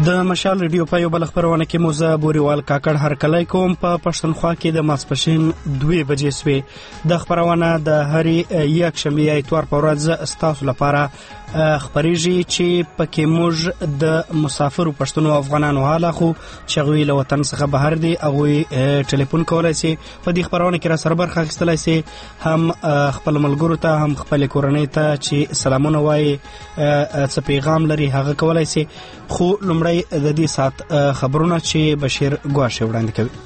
د مشال ریډیو په یو بل خبرونه کې موزه بوريوال کاکړ هرکلی کوم په پښتونخوا کې د ماسپښین 2 بجې سوې د خبرونه د هرې یک شنبه اتوار په ورځ ستاسو لپاره خبرېږي چې پکې موږ د مسافرو پښتنو افغانانو حاله خو چې غوي له وطن څخه بهر دي هغه ټلیفون کولای شي په دې خبرونه کې را سره برخه اخیستلای شي هم خپل ملګرو ته هم خپل کورنۍ ته چې سلامونه وایي څه پیغام لري هغه کولای شي خو لمړی د دې سات خبرونه چې بشیر ګواشه وړاندې کوي.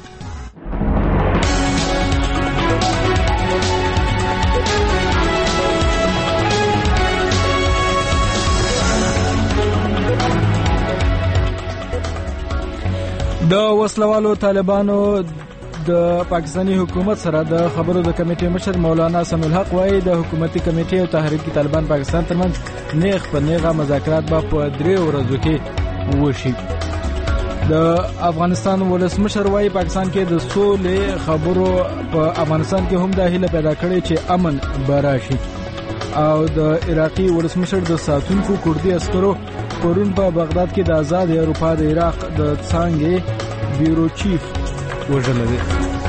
د وسلوالو طالبانو د پاکستانی حکومت سره د خبرو د کمیټې مشر مولانا سمیع الحق وايي د حکومتي کمیټې او تحریک طالبان پاکستان ترمنځ نیغ په نیغه مذاکرات به په 3 ورځو کې وشي. د افغانستان ولسمشر وايي پاکستان کې د سولې خبرو په افغانستان کې هم د هیله پیدا کړي چې امن براشي. او د عراقي ولسمشر د ساتونکو کردي عسکرو پرون په بغداد کې د آزاد اروپا د عراق د څانګې بیورو چیف وژل دي.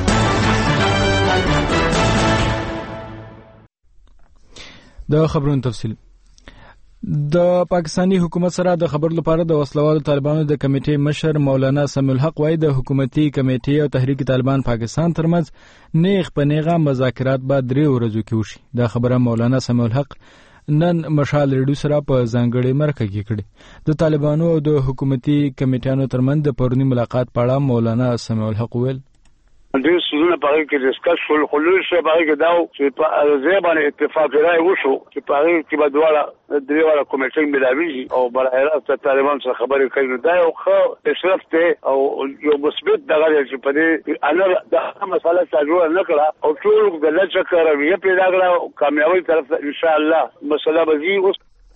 د خبرونو تفصیل د پاکستانی حکومت سره د خبر لپاره د وسلوالو طالبانو د کمیټې مشر مولانا سمیع الحق وايي د حکومتي کمیټې او تحریک طالبان پاکستان ترمنځ نیغ په نیغه مذاکرات به 3 ورځو کې وشي. دا خبره مولانا سمیع الحق نن مشال ریډیو سره په ځانګړې مرکه کې کړې. د طالبانو او د حکومتي کمیټانو ترمنځ د پرونی ملاقات په اړه مولانا سمیع الحق ویل د سونه په کې ډیسکس شول خلوص په کې داو چې په ځبانه اتفاق راي وشو چې په کې به دواړه دریواله کمیټې ملاوي او بل راست طالبان سره خبرې کوي. دا یو ښه اشراف ته او یو مثبت دغه چې په دې انا د مسله تجربه نکړه او ټول د لچ کاروي پیدا کړه کامیابی طرف ان شاء الله مسله به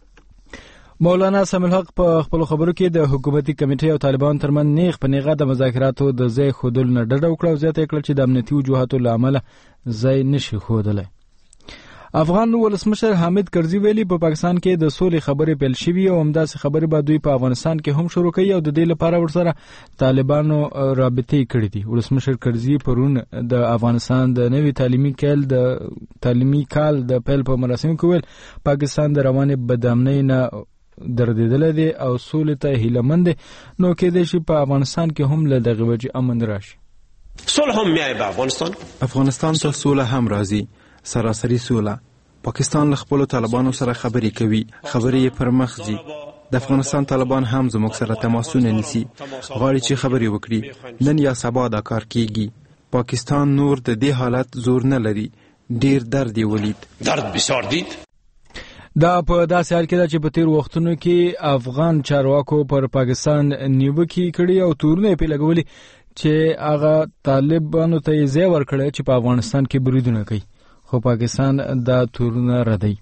مولانا سمیع الحق په خپل خبرو کې د حکومتي کمیټې او طالبان ترمنځ نیغ په نیغه د مذاکراتو د ځای خودل نه ډډه وکړه او زیاته کړه چې د امنیتي وجوهاتو له امله ځای نشي خودلای. افغان ولسمشر حامد کرزي ویلي په پاکستان کې د سولې خبرې پیل شوې او همداسې خبرې به دوی په افغانستان کې هم شروع کوي او د دې لپاره ورسره طالبانو رابطې کړې دي. ولسمشر کرزي پرون د افغانستان د نوي تعلیمي کال د پیل په مراسمو کې ویل پاکستان د روانې بدامنۍ نه دردیدل دي او سولې ته هیلمند نو کې د شي په افغانستان کې هم له دغه وجه امن راشي. صلح هم میای په افغانستان ته سوله هم راځي سراسری سوله. پاکستان له خپل طالبانو سره خبرې کوي خبرې پر مخ ځي. د افغانستان طالبان هم زموږ سره تماسونه نیسي غواړي چې خبرې وکړي نن یا سبا دا کار کیږي. پاکستان نور د دې حالت زور نه لري ډیر درد یې ولید درد بسیار دید. دا په داسې حال کې ده چې په تیر وختونو کې افغان چارواکو پر پاکستان نیوکې کړي او تورونه یې لګولي چې هغه طالبانو ته یې ځای ورکړی چې په افغانستان کې بریدونه کوي خو پاکستان دا تورونه ردوي.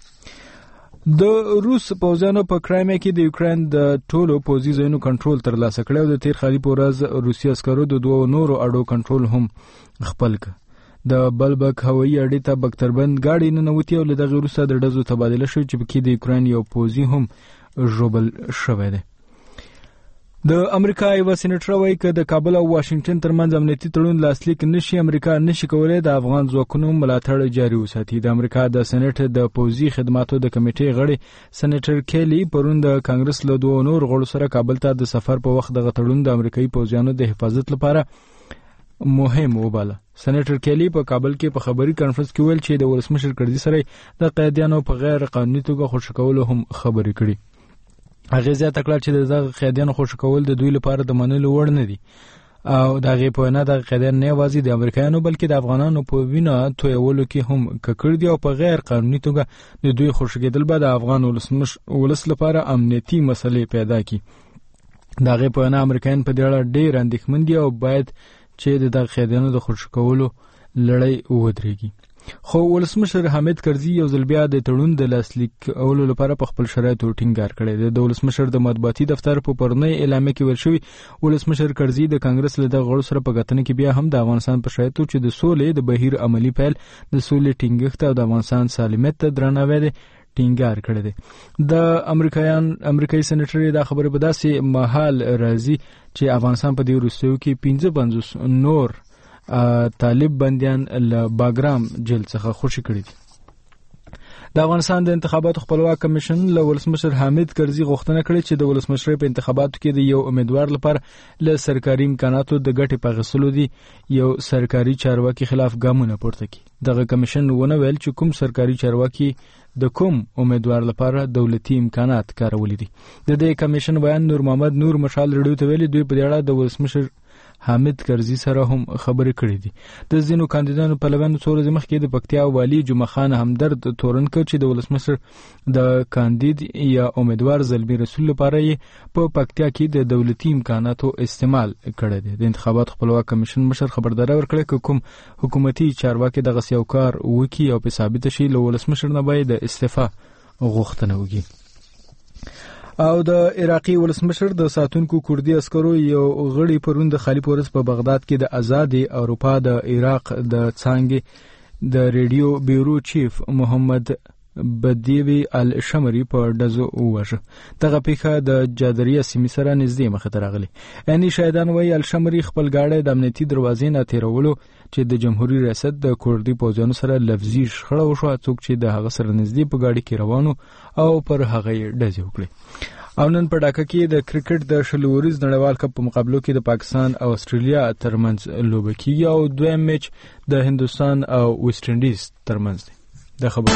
د روس پوځیانو په کرایمیا کې د یوکرين د ټولو پوځي ځایونو کنټرول ترلاسه کړی او د تیر خالي په ورځ روسي عسکرو د 2 نورو اډو کنټرول هم خپل کړ. د بلبک هوایي اډې ته بکتربند گاډي ننوتي او له دغه وروسته د ډزو تبادله شوه چې پکې د یوکرين یو پوځي هم ژوبل شوی دی. د امریکا یو سېنیټر وايي چې د کابل او واشنگټن ترمنځ امنیتي تړون لاسلیک نشي امریکا نشي کولای د افغان ځواکونو ملاتړ جاري وساتي. د امریکا د سېنیټ د پوځي خدماتو د کمیټې غړي سېنیټر کیلی پرون د کانګرس له 2 نور غړو سره کابل ته د سفر په وخت د تړون د امریکایي پوځیانو د حفاظت لپاره مهم وباله. سېنیټر کیلی په کابل کې په خبري کانفرنس کې ویل چې د ولسمشر کرزي سره د قیدیانو په غیر قانوني توګه خوشی کول هم خبرې کړي. هغه زیاته کړه چې د قیدیانو خوشی کول د دوی لپاره د منلو وړ نه دي او دغه په نه د قیدیان نه وازي د امریکایانو بلکې د افغانانو په وینه تویولو کې هم ککړ دي او په غیر قانوني توګه د دوی خوشی کېدل به د افغان ولس لپاره امنیتي مسلې پیدا کړي. دغه په نه امریکایان په دې اړه ډېر اندېښمن دي او باید چې د قیدیانو د خوشی کولو لړۍ ودرېږي. خو ولسمشر حامد کرزي یو ځل بیا د تړون د لاسلیک اولو لپاره په خپل شرایطو ټینګار کړی دی. د ولسمشر د مطبوعاتي دفتر په پرونی اعلامیه کې ویل شوی ولسمشر کرزي د کانګرس له غړو سره په غټنه کې بیا هم د افغانستان په شرایطو چې د سولې د بهیر عملی پیل د سولې ټینګښت او د افغانستان سالمیت ته درناوی دی ټینګار کړی دی. د امریکایي سېنیټر دا خبره په داسې مهال راځي چې افغانستان په دې وروستیو کې 55 نور طالب بندیان له باګرام جیل څخه خوشي کړي دي. د افغانستان د انتخاباتو خپلواک کمیشن له ولسمشر حامد کرزي غوښتنه کړې چې د ولسمشرۍ په انتخاباتو کې د یو امیدوار لپاره له سرکاري امکاناتو د ګټې په اخیستلو دي یو سرکاري چارواکي خلاف ګامونه پورته کړي. دغه کمیشن ونه ویل چې کوم سرکاري چارواکي د کوم امیدوار لپاره دولتي امکانات کارولي دي. د دې کمیشن بیان نور محمد نور مشال رډیو ته ویلي دوی په دې اړه د ولسمشر حامد کرزي سره هم خبرې کړې دي. د ځینو کاندیدانو په لومړي څو ورځې مخکې د پکتیا والي جمعه خان همدرد تورن کړ چې د ولسمشر د کاندید یا امیدوار زلمی رسول لپاره په پکتیا کې د دولتي امکاناتو استعمال کړی دی. د انتخاباتو خپلواک کمیشن مشر خبرداری ورکړه چې کوم حکومتي چارواکي دغه سیاو کار وکړي او په ثابت شي له ولسمشر نه باید د استعفا غوښتنه وکړي. او د عراقي ولسمشر د ساتونکو کوردي عسکرو یو غړي پرون د خالی پورس په بغداد کې د آزادي اروپا د عراق د څانګې د ریډیو بیورو چیف محمد بدیوی الشمری په دزو ووژه. دغه پیښه د جادریه سیمې سره نږدې مخې ته راغلی. یعنی شاهدان وایي الشمری خپل گاډی د امنیتي دروازې نه تیرولو چې د جمهوریت ریاست د کوردي پوځیانو سره لفظي شخړه وشوه. څوک چې د هغه سره نږدې په گاډي کې روانو او پر هغه یې ډزې وکړې. او نن په ډاکا کې د کرکټ د شلوريز نړیوال کپ په مقابلو کې د پاکستان او استرالیا ترمنځ لوبه کیږي او دویم میچ د هندوستان او ویسټ انډیز ترمنځ دی. د خبرو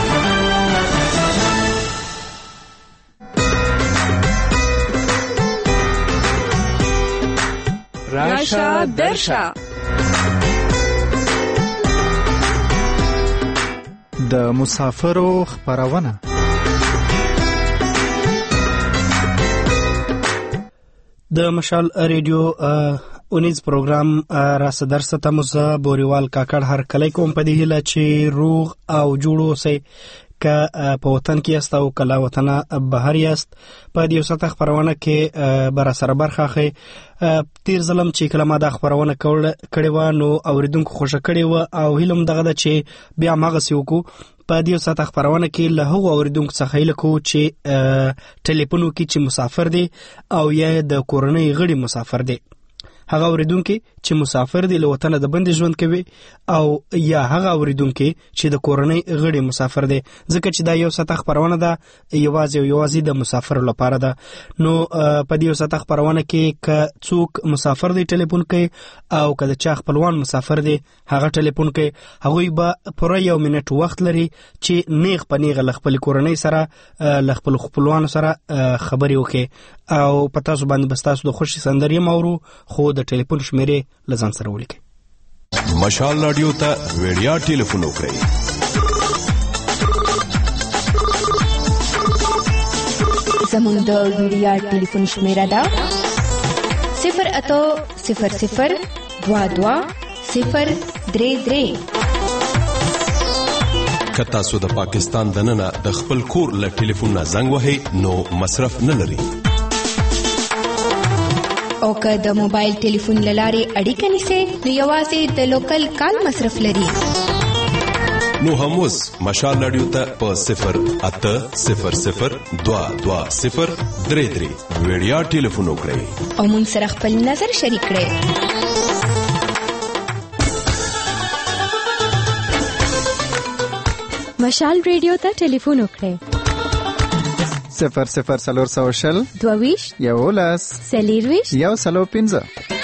راشه درشه د مسافرو خبرونه. د مشال ریډیو اونیز پروګرام راس درس ته مزه بوریوال کاکړ هر کله کوم په دې هله چې روغ او جوړو سي ک په وطن کې است او کلا وطن بهر است. په دې وسته خبرونه کې بر سره برخه خي تیر ظلم چې کلمه د خبرونه کړي و نو اوریدونکو خوشی کړي و او هلم دغه د چې بیا مغسی وکړو. په دې وسته خبرونه کې له هغو اوریدونکو څخه هیله کو چې ټلیفون وکړي چې مسافر دي او یا د کورنۍ غړي مسافر دي. هغه اوریدونکو چې مسافر دي له وطن د بند ژوند کوي او یا هغه اوریدونکو چې د کورنۍ غړي مسافر دي. ځکه چې دا یو سطح خبرونه ده یوازې د مسافر لپاره ده. نو په دې سطح خبرونه کې ک څوک مسافر دی ټلیفون کوي او که د چا خپلوان مسافر دی هغه ټلیفون کوي. هغه به پر یو منټ وخت لري چې نیغ په نیغه خپل کورنۍ سره خپل خپلوان سره خبري وکړي او پتا سو باندې بستاسو د خوشي سندري مورو خو د ټلیفون شمیرې لزان سره ولیکي. مشال رادیو ته ویډیا ټلیفون وکړئ 0 زموږ د ویډیا ټلیفون شمیره ده 08000220033. که تاسو د پاکستان دننه د خپل کور له ټلیفون نه زنګ وهئ نو مصرف نه لري. او که د موبایل ټلیفون لارې اړیکه نیسئ نو یوازې د لوکل کال مصرف لري. نو هم اوس مشال رادیو ته په 08000220033 ویډیا ټلیفون وکړئ او موږ سره خپل نظر شریک کړئ. مشال ریډیو ته ټلیفون وکړئ 00400 22 یولس سلیرویش یو سلو پینزه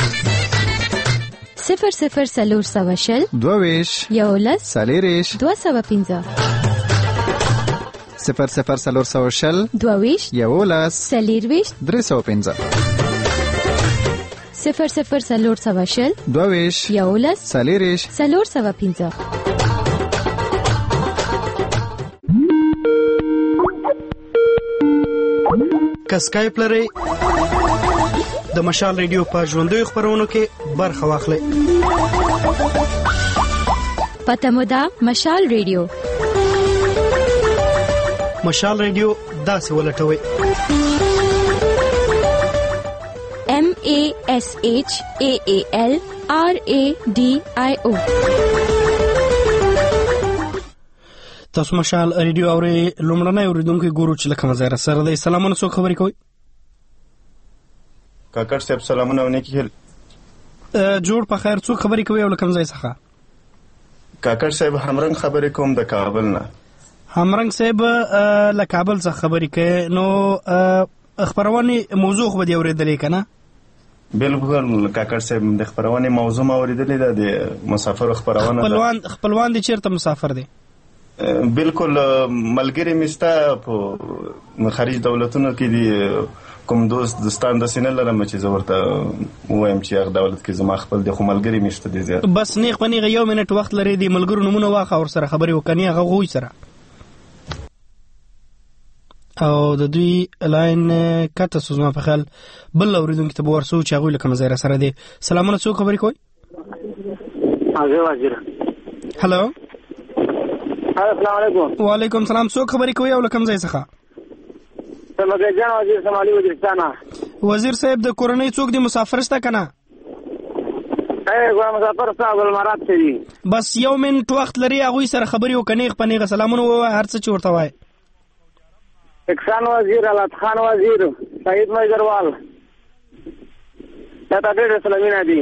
00400 22 یولس سلیریش 215 00400 22 یولس سلیرویش 315 00400 22 یولس سلیریش 315. که سکایپ لرئ د مشال ریډیو په ژوندوي خبرونو کې برخه واخلئ. پته مو ده مشال ریډیو. مشال ریډیو داسې ولټوئ MASHAALRADIO. تاسو مشال ریډیو اوري لومړنی اوریدونکو ګورو چې لکه مزه سره د سلامونه څوک خبرې کوي کاکړ صاحب سلامونه ونکي جوړ په خیر څوک خبرې کوي او لکه مزه څخه کاکړ صاحب همرنګ خبرې کوم د کابل نه همرنګ صاحب له کابل څخه خبرې کوي نو خبرونه موضوع خو دې اوریدلې کنه بالکل کاکړ صاحب د خبرونه موضوع ما اوریدلې ده د مسافر خبرونه خپلوان دي چیرته مسافر دي بالکل ملګری مستا په خارج دولتونو کې دي کوم دوستان د سینې لرم چې زه ورته وایم چې هغه دولت کې زما خپل د خو ملګری مشته دي زیات بس نیغ پنیغه یو منټ وخت لري د ملګرو نمونه واخه اور سره خبرې وکني هغه غوي سره او د دوی لاین کته سوزما په خل بل اوریدونکو ته ورسو چې هغه لکه مزه سره دي سلامونه څوک خبرې کوي حاضر وزیر هالو السلام علیکم وعلیکم السلام څوک خبرې کوي او لکه مزه څخه مګر جان وزیر سمالي وزیرستان وزیر صاحب د کورنۍ څوک دی مسافر ستا کنه ګور مسافر صاحب ګلمرات دی بس یو منټ وخت لري هغه سره خبرې وکني خپنه سلامونه و هر څه چې ورته وای احسان وزیر علت خان وزیر سعید مجروال دا ډېر سلامونه دي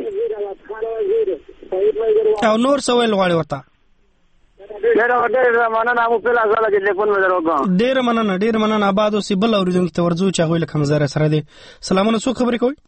او نور سوال غواړي ورته ډېر مننه مو په لاسه کې ټلیفون مې دروګم ډېر مننه آباد اوسې بل اوریدونکو ته ورځو چې هغه لکه مزه سره دي سلامونه څوک خبرې کوي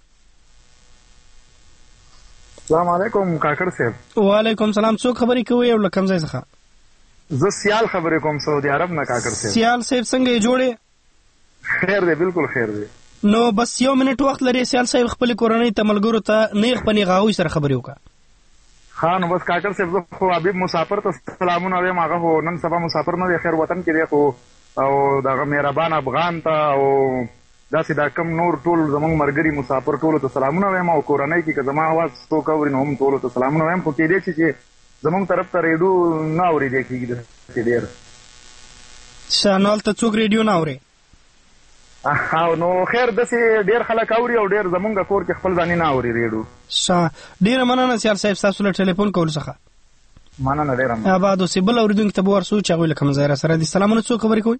السلام علیکم کاکړ صاحب وعلیکم السلام څوک خبرې کوي او لکه مزه څخه زه سیال خبرې کوم سعودي عرب نه کاکړ صاحب سیال صاحب څنګه جوړې خیر دی بالکل خیر دی نو بس یو منټ وخت لري سیال صاحب خپل کورنۍ ته ملګرو ته نیغ پنی غاوي سره خبرې وکړه خان بس کاکړ صاحب خو حبیب مسافر ته سلامونه وایم هغه هو نن سبا مسافر نه دی خیر وطن کې دی خو او دغه مهربان افغان ته او داسې دا کم نور ټول زمونږ مرګري مسافر ټولو ته سلامونه وایم او کورنۍ کې که زما اواز څوک اوري نو هم ټولو ته سلامونه وایم خو کېدای شي چې زمونږ طرف ته ریډیو نه اورېدی کېږي داسې ډېر نو هلته څوک ریډیو نه اوري او نو خیر داسې ډېر خلک اوري او ډېر زمونږ کور کې خپل ځانې نه اوري ریډیو ډېره مننه سیال صاحب ستاسو له ټلیفون کولو څخه مننه ډېره آباد اوسې بل اورېدونکي ته به ورسو چې هغوی له کمزایره سره دي سلامونه څوک خبرې کوي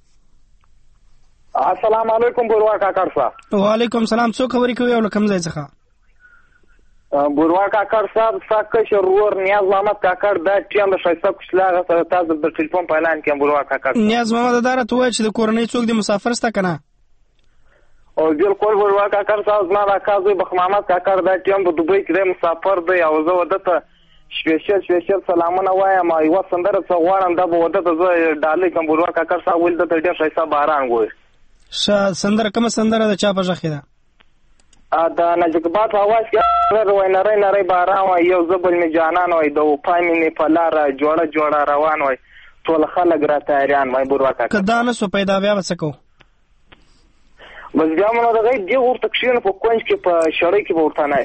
السلام علیکم بوروا کاکړ صاحب وعلیکم السلام څوک خبرې کوي او له کوم ځای څخه بوروا کاکړ صاحب ساکه شرور نیاز محمد کاکړ دا ټیم د شایسته کوچلاغه سره تاسو د ټلیفون په اعلان کې بوروا کاکړ نیاز محمد داره ته وایي چې د کورنۍ څوک دی مسافر ستا کنه او بالکل بوروا کاکړ صاحب زما د کازوی بخ محمد کاکړ دا ټیم په دوبۍ کې مسافر دی او زه ودته سپیشل سلامونه وایم او یو سندره څه غواړم دا به ودته زه ډالۍ کوم بوروا کاکړ صاحب ول د ډېر شایسته باران ګوي سندره کومه سندره د چا په ژغ ده دا نجکبات اواز کې وای نری باران وای یو زبل می جانان وای د وپای می په لار جوړه روان وای ټول خلک را تیاران وای بوروا کاکړ کدا نه سو پیدا بیا وسکو بس بیا مونږ د غي دی ورته کښینه په کوینج کې په شړې کې ورته نه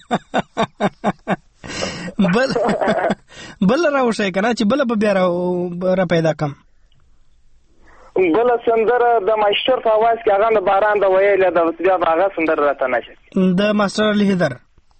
بل راوښه کنه چې بل به بیا را پیدا کم بل سندره د ماشټر په आवाज کې هغه د باران د ویل د بیا هغه سندره راته نشي د ماستر علي هدر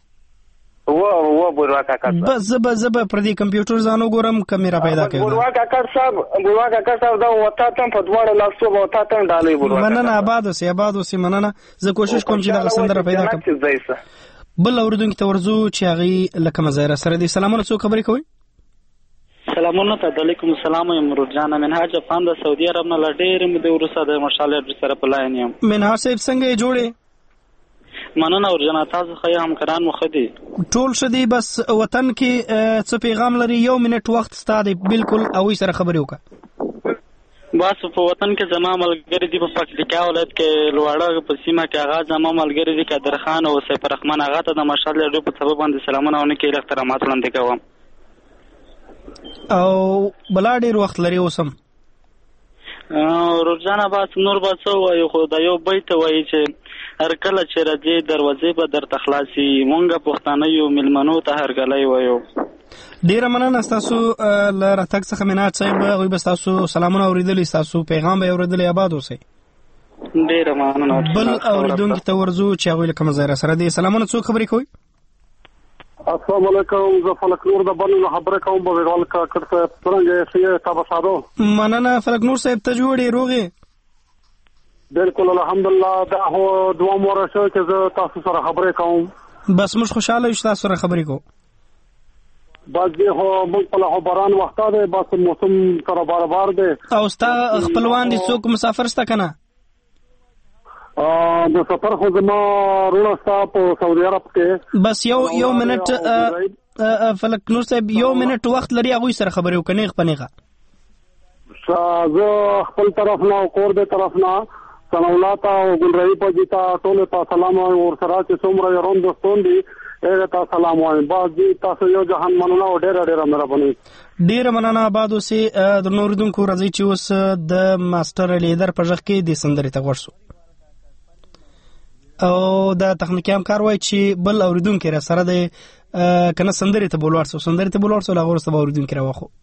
و بوروا کاکړ بس زب پر دې کمپیوټر ځانو ګورم کیمرا پیدا کوي بوروا کاکړ صاحب دا وتا تم په دواړو لاسو وتا تم ډالې بوروا مننه آباد اوسې مننه زه کوشش کوم چې دا سندره پیدا کړم بل اوردونکو ته ورزو چې هغه لکه مزایره سره دي سلامونه څوک خبرې کوي سلامونه علیکم السلام مرور جان منهاج افغان د سعودي عرب نه لډېر مې د ورسره د مشال سره په لاین یم منهاج صاحب څنګه جوړې مننه ورجنا تاسو خو هم کران مخدي ټول شدي بس وطن کې څه پیغام لري یو منټ وخت ستاده بالکل او سره خبرې وکړه بس په وطن کې زما ملګری دی په پکتیکا ولایت کې لوړه په سیمه کې هغه زما ملګری دی قادر خان او سیف الرحمن هغه ته د مشال په سبب باندې سلامونه ونکړي احترامات وړاندې کوم او بلا ډېر وخت لري اوسم روزانه باس نور باس وایو خو دا یو بیت وایي چې هر کله چې راځي دروازې به درته خلاصي مونږه پښتانه یو ملمنو ته هرګلای وایو ډیره مننه تاسو ل راتګ څخه منات صاحب غوي بس تاسو سلامونه اوریدلی تاسو پیغام به اوریدلی آباد اوسئ ډیره مننه بل اوریدونکو ته ورزو چې هغه کوم ځای سره دي سلامونه څوک خبرې کوي السلام علیکم. زه فلک نور د بنو خبره کوم په ویډیو کاکړ صاحب څنګه یې تاسو ساده مننه فلک نور صاحب ته جوړې روغې بالکل الحمدلله. دا هو دوه مور شو چې زه تاسو سره خبرې کوم. بس موږ خوشاله یو تاسو سره خبرې کوو. بس دی هو موږ په له باران وخت دی بس موسم سره بار دی. او ستا خپلوان دي څوک مسافر ستا کنه؟ د سفر خو زما رونه ستا په سعودي عرب کې. بس یو منټ فلک نور صاحب یو منټ وخت لري هغوی سره خبرې وکړې پنیغه. زه خپل طرف نه کور دې طرف نه سنولاتا او ګلرای په جیتا ټول ته سلام او سره چې څومره يرون دوستون دي هغه ته سلام وایم. باز دي تاسو یو جهان مننه او ډېر مهرباني. ډېر مننه. آباد اوسې د نوردونکو راځي چې اوس د ماستر لیدر په ځخ کې د سندرې ته ورسو او د تخنیکی همکار وای چې بل اوریدونکو را سره د کنه سندرې ته بولورسو لا غوړسته اوریدونکو را واخو.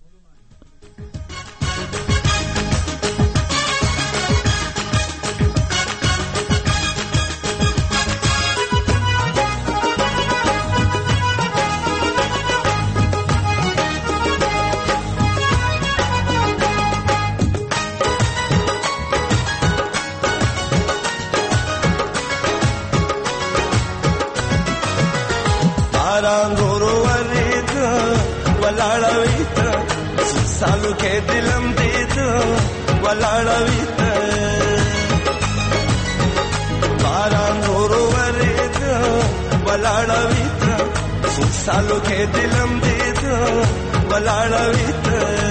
सालू के दिलम दीद वलाड़वीत बारां गोरो वरीद वलाड़वीत सालू के दिलम दीद वलाड़वीत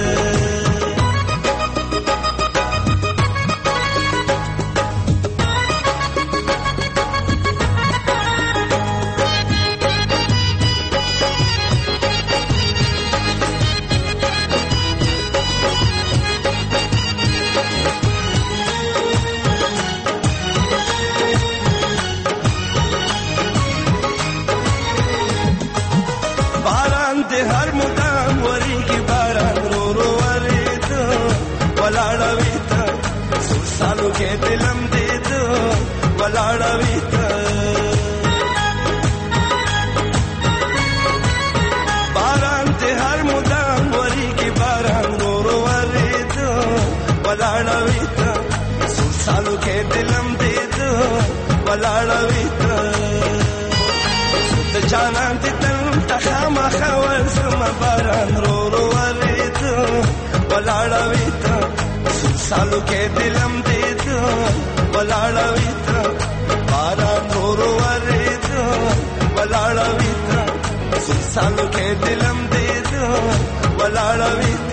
हर मुदाम वरी की बारां रो रो वरीद वलाड़वीत सालू के दिलम दीद वलाड़वीत बारां ते हर मुदाम वरी की बारां रो रो वरीद वलाड़वीत सालू के दिलम दीद वलाड़वीत जाना تخام خوال سما باران رو رو ورید ولاړویت سالو کې دلم دید ولاړویت باران رو رو ورید ولاړویت سالو کې دلم دید ولاړویت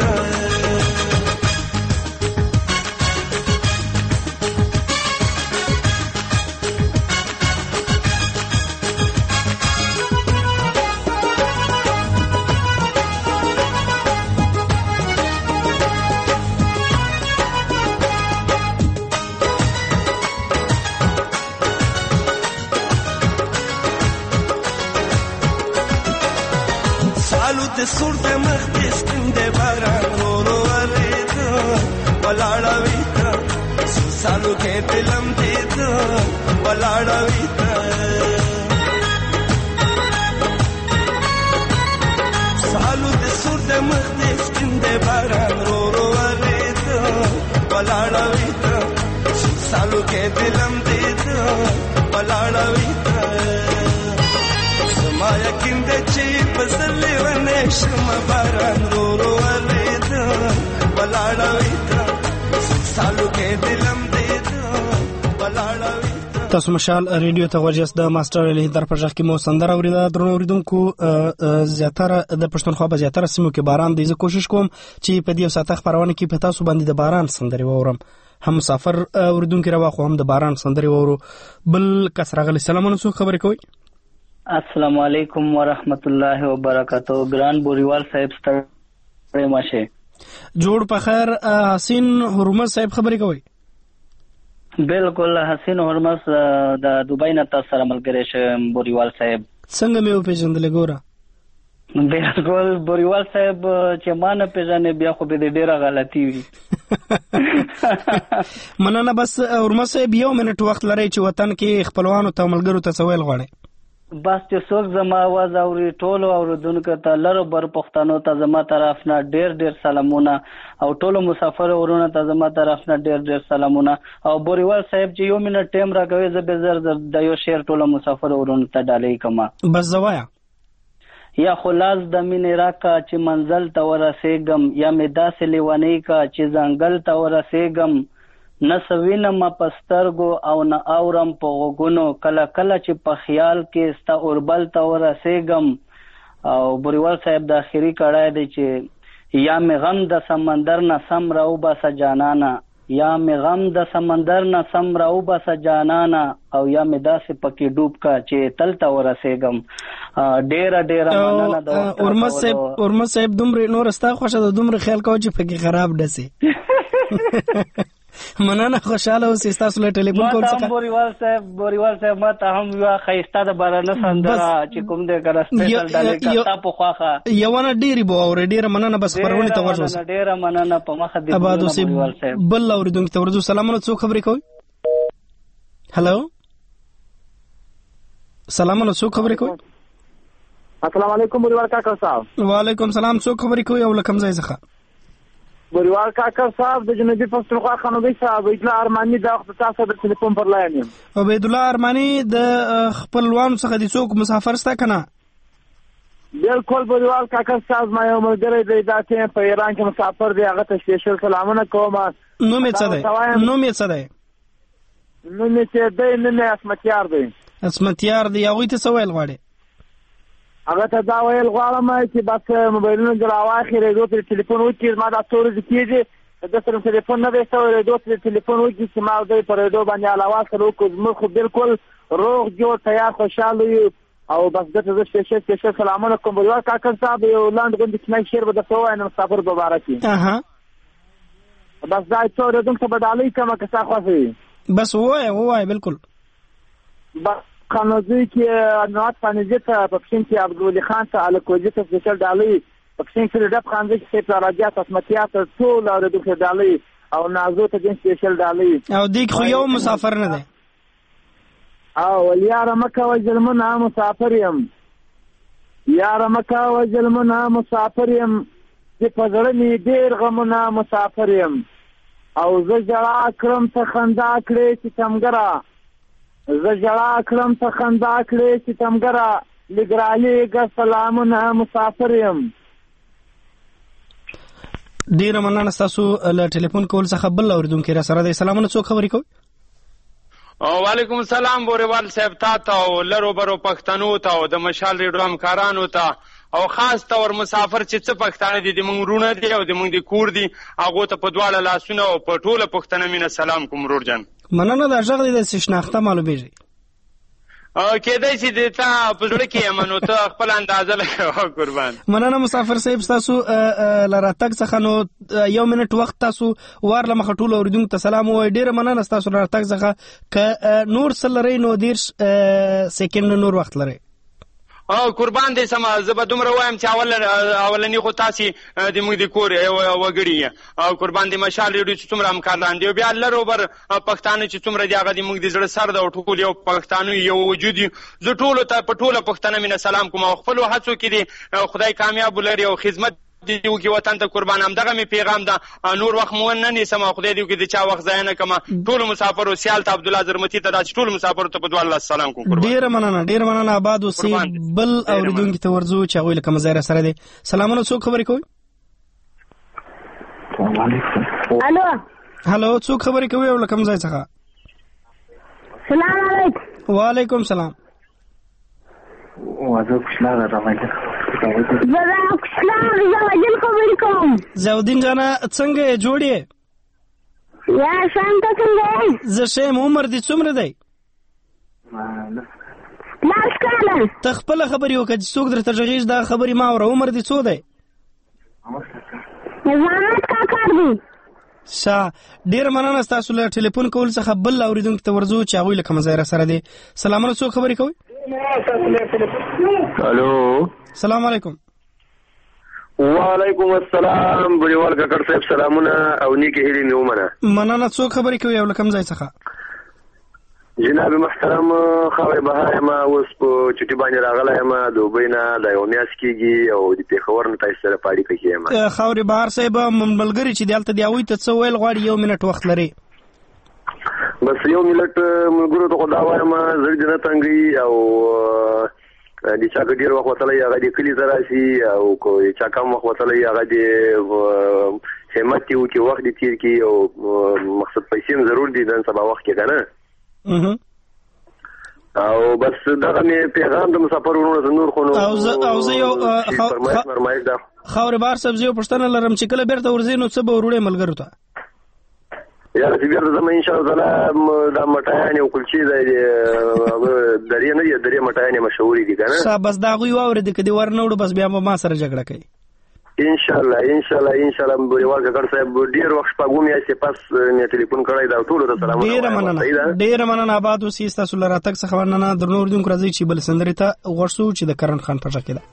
سور د مخ دې سپینده باران رو رو ورید ولاړویت سالو کې دلم دید ولاړویت سالو د سور د مخ دې سپینده باران رو رو ورید ولاړویت سالو کې دلم دید ولاړویت ما یقین دې چې پسلې ونه شم باران رو رو ورید ولاړویت سالو کې دلم دید ولاړویت. تاسو مشال ریډیو ته ورجست د ماستر لیدر په ځخ کې مو سندره اوریدا. درنو اوریدونکو زیاتره د پښتونخوا په زیاتره سیمو کې باران دی. زه کوشش کوم چې په دې ساعت خبرونه کې په تاسو باندې د باران سندره وورم. هم مسافر اوریدونکو را واخو هم د باران سندره وورو. بل کسرغلی سلامونه څو خبرې کوي. السلام علیکم ورحمت الله وبرکاتہ. ګران بوریوال صاحب ستړی ماشه. جوړ په خیر. حسین هرمز صاحب خبرې کوي. بالکل حسین هرمز د دوبۍ نه تاسو سره ملګری شم بوریوال صاحب. څنګه مې وپېژندل ګوره؟ بالکل بوریوال صاحب چې ما نه پیژنې بیا خو به ډیره غلطي وي. مننه. بس هرمز صاحب یو منټ وخت لري چې وطن کې خپلوانو ته ملګرو ته سوال غواړي. بس چې څوک زما आवाज اوري ټولو اوریدونکو ته لرو بر پښتنو ته زما طرف نه ډېر سلامونه او ټولو مسافر ورونو ته زما طرف نه ډېر سلامونه او بوریوال صاحب چې 1 منټ ټایم راکوي زه به زر د یو شعر ټولو مسافر ورونو ته ډالې کما بس زوایا یا خلاص د مینې راکا چې منزل ته ورسېږم یا مې داسې لیونی کا چې ځنګل ته ورسېږم نه سوینم په سترګو او نه اورم په غوږونو کله کله چې په خیال کې ستا اوربل ته ورسېږم او بوریوال صاحب د اخري کړای دی چې یا مې غم د سمندر نه سم راوباسه جانانه یا مې غم د سمندر نه سم راوباسه جانانه او یا مې داسې پکې ډوب کا چې تل ته ورسېږم ډېره مننه د اورمز صاحب دومره نور ستا خوښه د دومره خیال کوه چې پکې خراب ډسي مننه خوشاله اوسې ستاسو له ټلیفون کول څخه بوریوال صاحب ما ته هم یو خیسته د بارانه سندره چې کوم دې کړه سپیشل ډالې کتا په خواخه یوونه ډېری بو اور ډېره مننه بس پرونی ته ورسوس ډېره مننه په مخه دی بوریوال صاحب بل اوریدونکو ته ورځو سلامونه څوک خبرې کوي هالو سلامونه څوک خبرې کوي السلام علیکم بوریوال کاکا صاحب وعلیکم سلام څوک خبرې کوي او لکم ځای څخه بوریوال کاکا صاحب د جنوبي پښتونخوا خانوبي صاحب عبیدالله ارمانی د تاسو د ټلیفون پر لاین یم عبیدالله ارمانی د خپلوانو څخه د څوک مسافر ستا کنه بالکل بوریوال کاکا صاحب ما یو ملګری دی دا چې په ایران کې مسافر دی هغه ته سپیشل سلامونه کوم نوم یې څه دی نوم یې اسمتیار دی هغوی ته څه ویل غواړي هغه ته دا ویل غواړم چې بس موبایلونه دې راواخلي ریډیو ته ټلیفون وکړي زما دا څو ورځې کېږي د سره ټلیفون نه دی شوی ریډیو ته ټلیفون وکړي چې ما دوی په ریډیو باندې علاوه سره وکړو زموږ خو بالکل روغ جوړ تیار خوشحاله یو او بس دته زه سپیشل سلامونه کوم بوریوال کاکا صاحب یو لاندې غوندې کوچنی شعر به درته ووایم مسافر په باره کې بس دا څو اورېدونکو ته به ډالۍ کړم که ستا خوښ وي بس ووایه بالکل بس خانوزی کې نوات خانوزی ته په پښین کې عبدالولي خان ته الکوزي ته سپیشل ډالۍ په پښین کې ډب خانوزی کې سیف راجات اسمتیا ته ټول اورېدونکو ډالۍ او نازو ته دین سپیشل ډالۍ او دیک خو یو مسافر نه دی او یاره مکه و ظلمونه مسافر یم یاره مکه و ظلمونه مسافر یم چې په زړه مې ډېر غمونه مسافر یم او زه ژړا کړم ته خندا کړې چې تمګره زه ژړا کړم ته خندا کړې چې تمګره لږ رالیږه سلامونه مسافر یم ډېره مننه ستاسو له ټلیفون کول څخه بل اورېدونکی را سره دی سلامونه څوک خبرې کوي وعلیکم السلام بوریوال صاحب تا ته او لرو برو پښتنو ته او د مشال ریډیو همکارانو ته او خاص طور مسافر چې څه پښتانه دي د موږ رونه دي او د موږ د کور دي هغو ته په دواړه لاسونه او په ټوله پښتنه مینه سلام کوم ورور جان مننه دا غږ دی د شناخته معلومیږي کېدای شي د تا په زړه کې یم نو ته خپل اندازه لګوه قربان مننه مسافر صاحب ستاسو له راتګ څخه نو 1 منټ وخت تاسو وار له مخه ټولو اورېدونکو ته سلام ووایئ ډېره مننه ستاسو له راتګ څخه که نور څه لرئ نو 10 سیکنډ نور وخت لرئ قربان دې سمه زه به دومره وایم چې اولني خو تاسې د موږ د کور وګړي یې او قربان دې مشال ریډیو چې څومره همکاران دي او بیا لر اوبر پښتانه چې څومره دي هغه د موږ د زړه سر ده او ټول یو پښتانه یو وجود یو زه ټولو ته په ټوله پښتنه مینه سلام کوم او خپلو هڅو کې دې خدای کامیاب ولري او خدمت دې وکړي وطن ته قربان همدغه مې پیغام ده نور وخت مو نه نیسم او خدای دې وکړي د چا وخت ضایع نه کړم ټولو مسافرو سیال ته عبدالله زرمتي ته داسې ټولو مسافرو ته په دواړه لاس سلام کوم قربان ډېره مننه آباد اوسئ بل اورېدونکي ته ورځو چې هغوی له کومه ځای را سره دی سلامونه څوک خبرې کوي هلو څوک خبرې کوي او له کوم ځای څخه سلام علیکم وعلیکم سلام زاودین جانا څنګه جوړ یې یا څنګه څنګه زه ښه یم عمر دې څومره دی لاس کاله ته خپله خبرې وکړه چې څوک درته غږېږي دا خبرې ما اوره عمر دې څو دی نظامت کاکار دی ډېره مننه ستاسو له ټلیفون کول څخه بل اورېدونکي ته ورځو چې هغوی له کومه ځای را سره دی سلامونه څوک خبرې کوي الو سلام علیکم وعلیکم السلام بوریوال کاکړ صاحب سلامونه او نیکې هیلې مې ومنه مننه څوک خبرې کوي او له کوم ځای څخه جناب محترم خاورې بهار یم، اوس په چټي باندې راغلی یم دوبۍ نه، د یو میاشت کېږي او د پېښور نه تاسو سره په اړیکه کې یم. خاورې بهار صاحب ملګري چې دلته دی هغوی ته څه ویل غواړي؟ 1 منټ وخت لري. بس 1 منټ ملګرو ته خو دا وایم زړه دې نه تنګوي او د چا که ډېر وخت وتلی هغه دې کلي ته راشي او که چا کم وخت وتلی هغه دې همت دې وکړي، وخت دې تېر کړي او مقصد پیسې هم ضرور دي نن سبا وخت کې که نه. او بس دغه مې پیغام د مسافر ورونو ته نور خو نو او زه یو خاورې بهار صاحب زه یو پوښتنه لرم چې کله بیرته ورځې نو څه به وروړې ملګرو ته؟ یاره چې بیرته ځم انشاءالله دا مټایانې او کلچې درې نه دي، درې مټایانې مشهورې دي که نه. بس د هغوی واورېدې که دې ور نه وړو بس بیا به ما سره جګړه کوي. انشاءالله بریوال کاکړ صاحب ډېر وخت شپږ میاشتې پس مې ټلیفون کړی دا ټولو ته سلامونه. ډېره مننه آباد اوسئ. ستاسو له راتګ څخه مننه. درنو اورېدونکو راځئ چې بلې سندرې ته غوږ شو چې د کرن خان په غږ کې ده.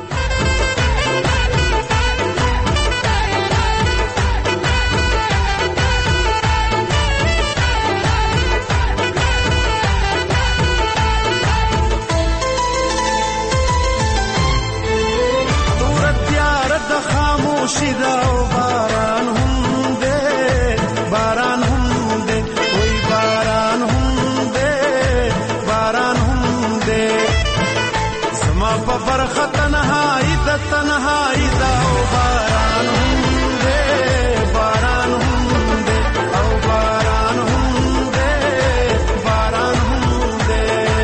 شیدا او باران هم دے، باران هم دے، وہی باران هم دے، باران هم دے. زما په برخه تنهایی د تنهایی دا او باران هم دے، باران هم دے او باران هم دے، باران هم دے.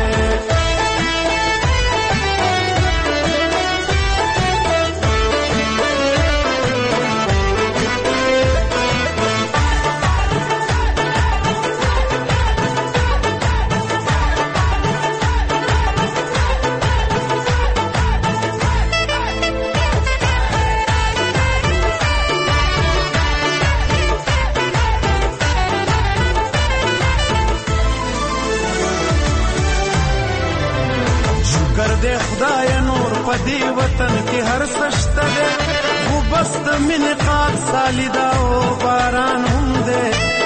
دے خدای نور پدی وطن کی ہر سشت دے، وہ بست من قاد سالیدا او باران ہم دے.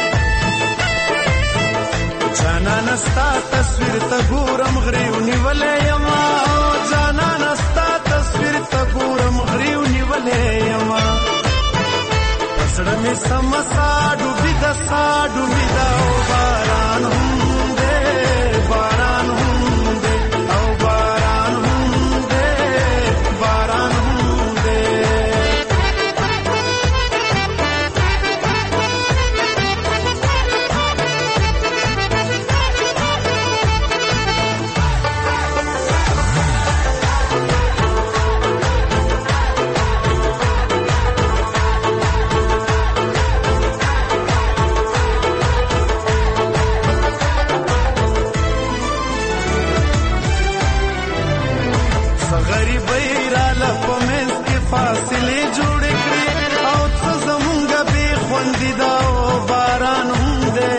جانا نستا تصویر تگورم غریو نیولے یما، جانا نستا تصویر تگورم غریو نیولے یما. پسڑ میں سمسا ڈوبی دا سا ڈوبی دا او باران ہم دے، باران ہم دے او باران ہم دے، باران ہم دے. فاصله جوړ کړی او څه زمونږ به خوندې دا باران هم دی.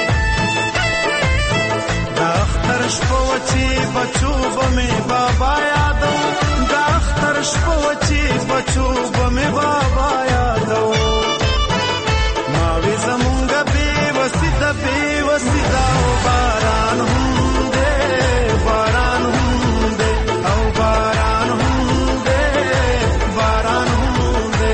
دا اختر شپه وچی بچو به مې بابا یادو، دا اختر شپه وچی بچو به مې بابا یادو. ما وی زمونږ به وسیده باران هم دی، باران هم دی او باران هم دی، باران هم دی.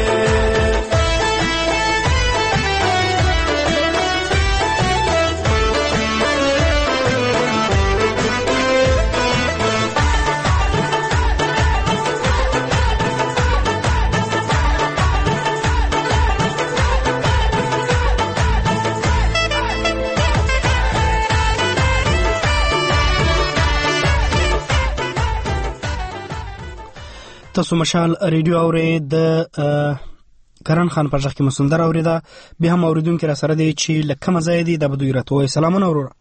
تاسو مشال ریډیو اورئ. د کرن خان په ځخ کې مسندر اوریدا به هم اوریدونکو را سره دی چې لکه مزه دی د بدوی راته وای. سلامونه وروره.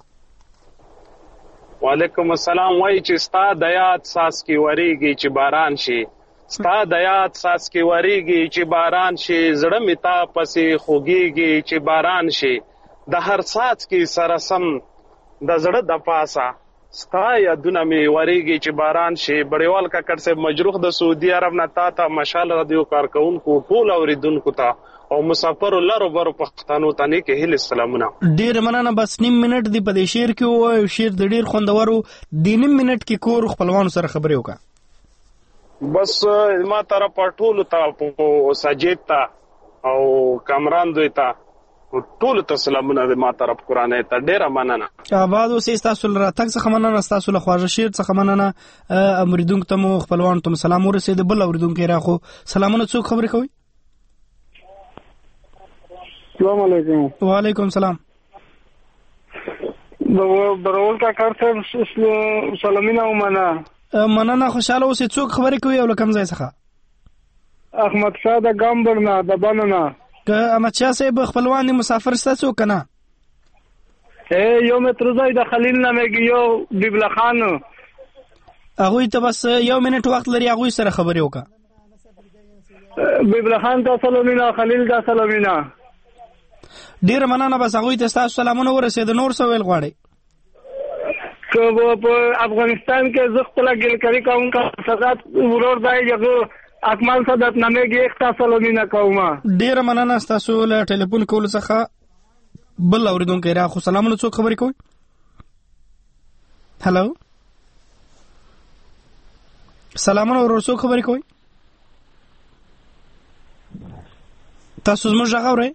وعلیکم السلام. وای چې ستا د یاد ساس کې وریږي چې باران شي، ستا د یاد ساس کې وریږي چې باران شي، زړه می تا پسې خوږیږي چې باران شي. د هر ساعت کې سره سم د زړه د پاسه ستا یادونه مې ورېږي چې باران شي. بړیوال کاکړ صاحب مجروح د سعودي عرب نه تا مشال رادیو کارکونکو ټول اوریدونکو ته او مسافرو لارو برو پښتنو ته نیکې هیلې سلامونه. ډېر مننه. بس نیم منټ دی په دې شعر کې ووایو. شعر د ډېر خوندورو د نیم منټ کې کور خپلوانو سره خبرې وکړه. بس ما طرف ټولو ته ساجد ته او کامران دوی ته ټولو ته سلامونه د ما طرف قرآنۍ ته ډېره مننه. آباد اوسئ. ستاسو له راتګ څخه مننه، ستاسو له خواږه شعر څخه مننه. اوریدونکو ته مو خپلوانو ته سلام ورسېد. بل اوریدونکی راخو سلامونه. څوک خبرې کوي؟ السلام علیکم. وعلیکم السلام. برول کاکړ صاحب سلامونه مننه. خوشاله اوسئ. څوک خبرې کوي او له کوم ځای څخه؟ احمد شاه د ګامبر نه د بنونه. که احمد شاه صاحب خپلوان دي مسافر ستاسو که نه؟ یو متروزای د خلیل نامېږي، یو بیبله خان. هغوی ته بس یو منټ وخت لري، هغوی سره خبرې وکړه. بیبله خان ته سلامونه، خلیل ته سلامونه. ډېره مننه. بس هغوی ته ستاسو سلامونه ورسېده. نور څه ویل غواړئ؟ که په افغانستان کې زه خپله ګیلکري کوم که سزاد ورور دی هغه اکمل صدت نامېږي، ایک ته سلامونه کوم. ډېره مننه ستاسو له ټلیفون کولو څخه. بل اورېدونکی راخو سلامونه. څوک خبرې کوي؟ هلو سلامونه ورور. څوک خبرې کوي؟ تاسو زموږ غږ اورئ؟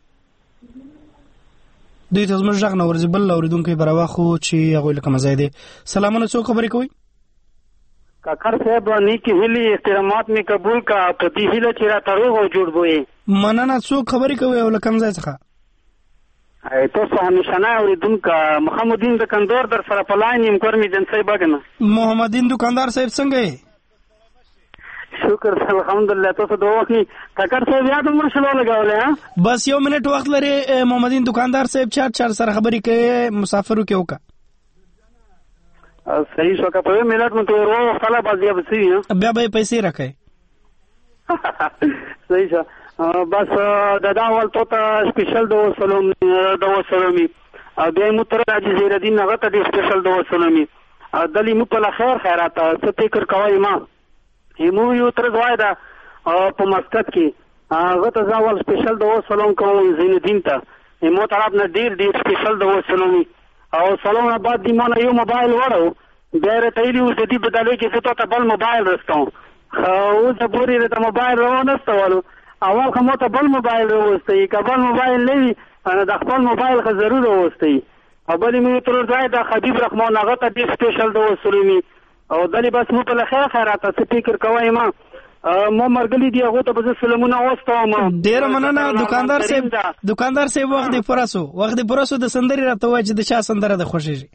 دوی ته زموږ غږ نه ورځي. بل اورېدونکی به راواخلو چې هغوی له کومه ځای دی. سلامونه. څوک خبرې کوي؟ کاکړ صاحب نیکی هیلې احترامات می قبول کا په دې هیله چې را تروغ او جوړ بوې. مننه. څوک خبرې کوي او له کوم ځای څخه؟ تاسو همیشنه اوریدونکو محمدین د کندور در سره په لاین یم کور می جنسي بګنه. محمدین دکاندار صاحب څنګه یې؟ شکر الحمدلله. تاسو دوه وخت کاکړ صاحب یاد مو شلو لګولې. بس یو منټ وخت لري. محمدین دکاندار صاحب چار سره خبرې کوي، مسافرو کې وکړه. صحیح شو. که په ملت مو ته ورو خلا بازی بسوي بیا به پیسې راکړي. صحیح شو. بس دا اول ته سپیشل د وسلامي او بیا مو تر راځي زیر دین هغه ته د سپیشل د وسلامي دلی مو په خیر خیرات څه فکر کوي. ما یمو یو تر ځای دا په مسقط کې هغه ته ځاول سپیشل د وسلام کوم زین الدین ته یمو طرف نه ډیر سپیشل د وسلامي او سلام آباد دی مونږ یو موبایل وړو بیا ته یې د دې بدلې کې ته بل موبایل رستو او د پوری د موبایل ورونستولو اول کوم ته بل موبایل وروستي کبل موبایل نه د خپل موبایل خو ضرور وروستي او بل مې تر ځای د حبیب رحمان هغه ته د سپیشل د وسلامي او دلی بس مو په خیر خیرات څه فکر کوي. ما مو مرګلی دی هغه ته به سلامونه واستوم. ډیر مننه دکاندار صاحب وخت دی پرسو د سندري راته وای چې د چا سندره د خوشیږي.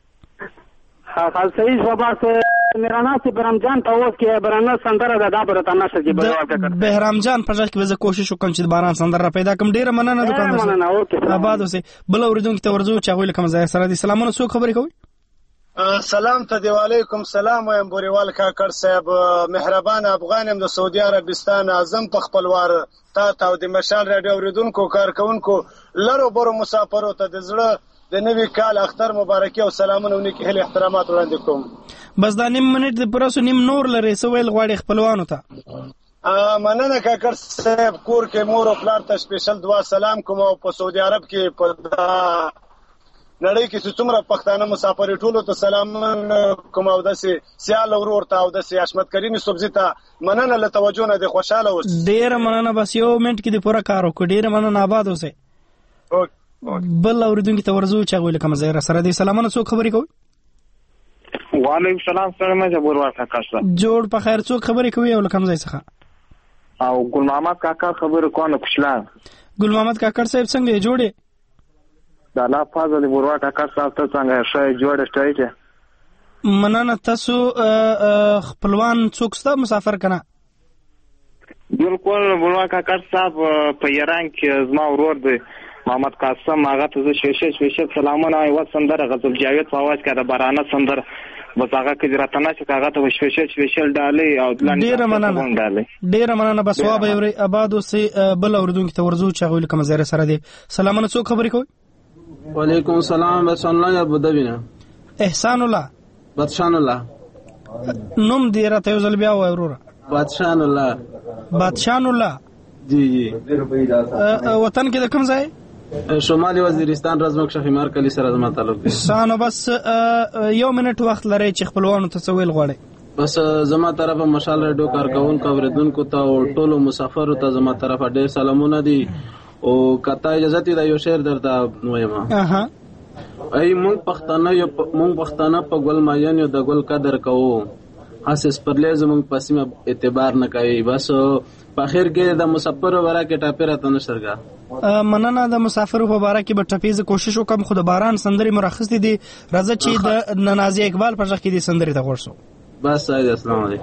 ها صحیح شباس میرانا سے برام جان ته اوس کې برانا سندره د برته نشه کې بلوال بهرام جان په ځکه به کوشش وکم چې باران سندره پیدا کوم. ډیر مننه دکاندار صاحب. آباد اوسه. بل اوریدونکو ته ورځو چې غوښله کوم ځای سره دي. سلامونه. څوک خبرې کوي؟ سلام ته دی. وعلیکم سلام. وایم بوریوال کاکړ صاحب مهربان افغان هم د سعودي عربستان اعظم په خپلوار تا او د مشال رادیو اوریدونکو کارکونکو لرو برو مسافرو ته د زړه د نوی کال اختر مبارکي او سلامونه ونکي هله احترامات وړاندې کوم. بس دا نیم منټ د پرسو نیم نور لري سویل غواړي خپلوانو ته. مننه کاکړ صاحب. کور کې مور او پلار ته سپیشل دعا سلام کوم او په سعودي عرب کې په نړۍ کې چې څومره پښتانه مسافر ټولو ته سلامونه کوم او داسې سیال ورور ته او داسې حشمت کریمي صبحي ته مننه له توجه نه د خوشاله اوس. ډیر مننه. بس یو منټ کې د پوره کار وکړ. ډیر مننه. آباد اوسئ. بل اوریدونکو ته ورځو چې غوښله کوم ځای سره دي. سلامونه. څوک خبرې کوي؟ وعلیکم السلام. سره مې جبور کاکا صاحب جوړ په خیر. څوک خبرې کوي او کوم ځای څخه؟ او ګل محمد کاکا خبرې کوي کوشلان. ګل محمد کاکړ صاحب څنګه جوړې؟ دا لا فاز د وروا کاکا صاحب ته څنګه شای جوړ شته؟ مننه. تاسو خپلوان څوک ستا مسافر کنه؟ بالکل وروا کاکا صاحب په ایران کې زما ورور دی محمد قاسم. هغه ته شوشش سلامونه او سندره غزل جاوید په आवाज کې د بارانه سندره بس هغه کې راتنه چې هغه ته شوشش ډالې او ډیر مننه. بس وا به وري آباد اوسئ. بل اوردونکو ته ورځو چې غوښله کوم ځای سره دي. سلامونه. څوک خبرې کوي؟ وعلیکم السلام. احسان الله ابو ظبی نه. احسان الله بدشان الله. نوم دې راته یو ځل بیا وایه وروره. بدشان الله. بدشان الله. جی. وطن کې د کوم ځای؟ شمالي وزیرستان رزمک شفیمار کلی سره زما تعلق دی. سانو بس یو منټ وخت لري چې خپلوانو ته څه ویل غواړئ؟ بس زما طرفه مشال ریډیو کارکونکو اوریدونکو ته او ټولو مسافرو ته زما طرفه ډېر سلامونه دي او کته اجازه ته یو شعر درته وایم. ای مونږ پښتانه په ګل ماین یو د ګل قدر کوو حساس پرلې زمونږ پسیمه اعتبار نه کوي. بس په اخر کې د مسافرو ورا کې ټاپه راته نشرګه. مننه د مسافرو په باره کې به ټپیز کوشش وکم. خو د باران سندري مرخص دي راځه چې د نازي اقبال په ځخ کې دي سندري ته ورسو. بس السلام علیکم.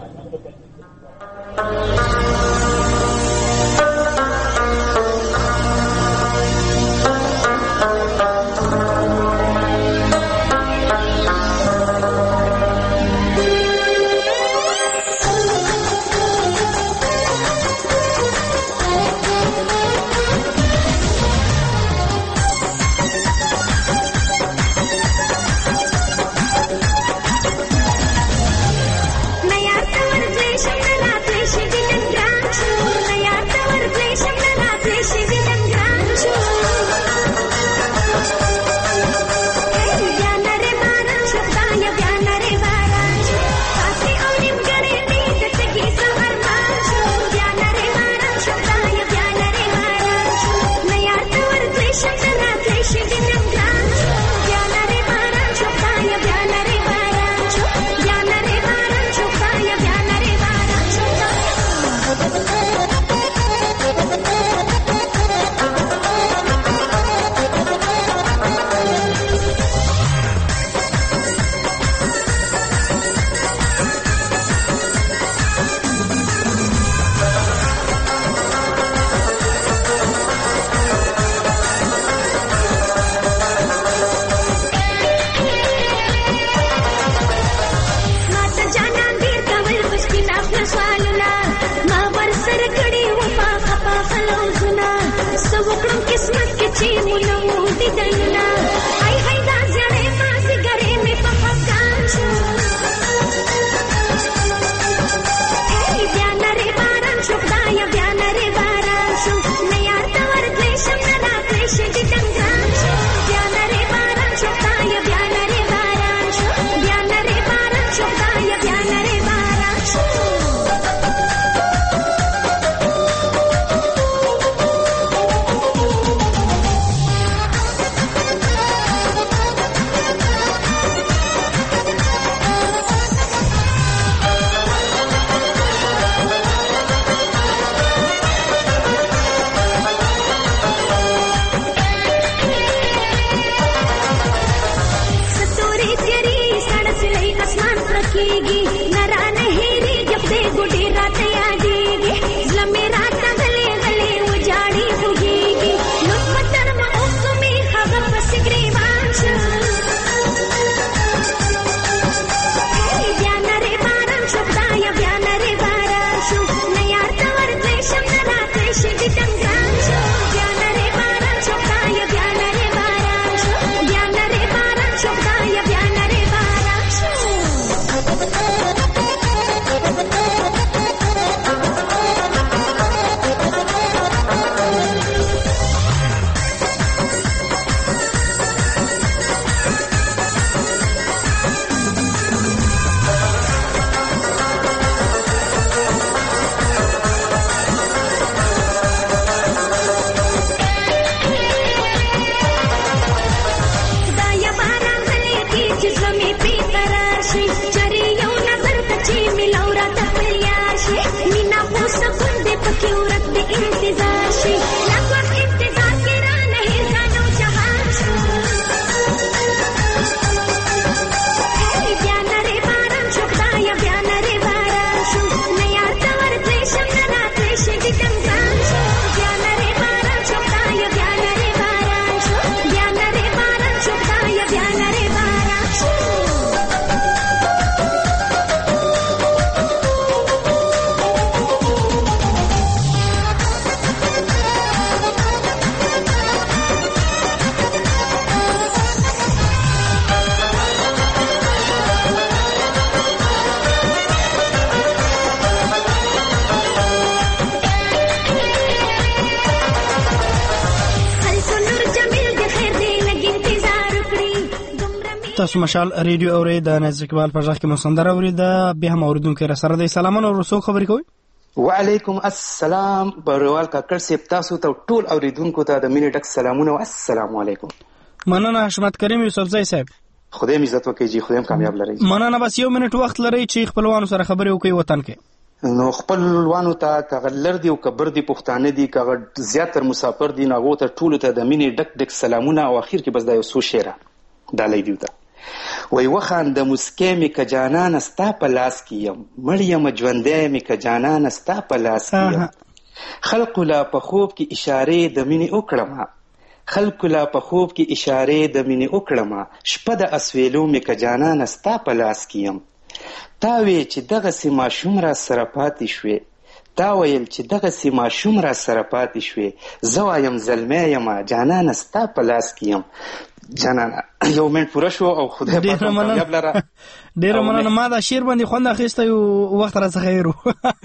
تاسو مشال ریډیو اوري د نازک اقبال په ځخ کې مسندر اوري د به هم اوریدونکو را سره د سلامونه او رسو خبرې کوي. وعلیکم السلام بروال کاکړ صاحب تاسو ته ټول اوریدونکو ته د مینې ډک سلامونه او السلام علیکم. مننه حشمت کریم یوسفزئی صاحب. خدای مې عزت وکړي جی خدای کامیاب لري. مننه بس یو منټ وخت لري چې خپلوانو سره خبرې وکړي وطن کې. نو خپلوانو ته کغلر دی او کبر دی پښتانه دی کغ زیاتر مسافر دی ناغو ته ټول ته د مینې ډک ډک سلامونه او اخر کې بس دا یو سو شعر دالای دیوته وای وخان د مسکې می ک جانان ستا په لاس کیم مړیم ژوندې می ک جانان ستا په لاس کیم خلق لا په خوب کې اشاره د مینې وکړم خلق لا په خوب کې اشاره د مینې وکړم شپه د اسویلو می ک جانان ستا په لاس کیم تا وی چې دغه سیما شوم را سره پاتې شوې تا ویل چې دغه سیما شوم را سره پاتې شوې زوایم زلمې یم جانان ستا په لاس کیم جانانا یو منټ پوره شو او خدای پاک کامیاب لره. ډیره مننه ما دا شعر باندې خوند اخیسته یو وخت را څخه هیرو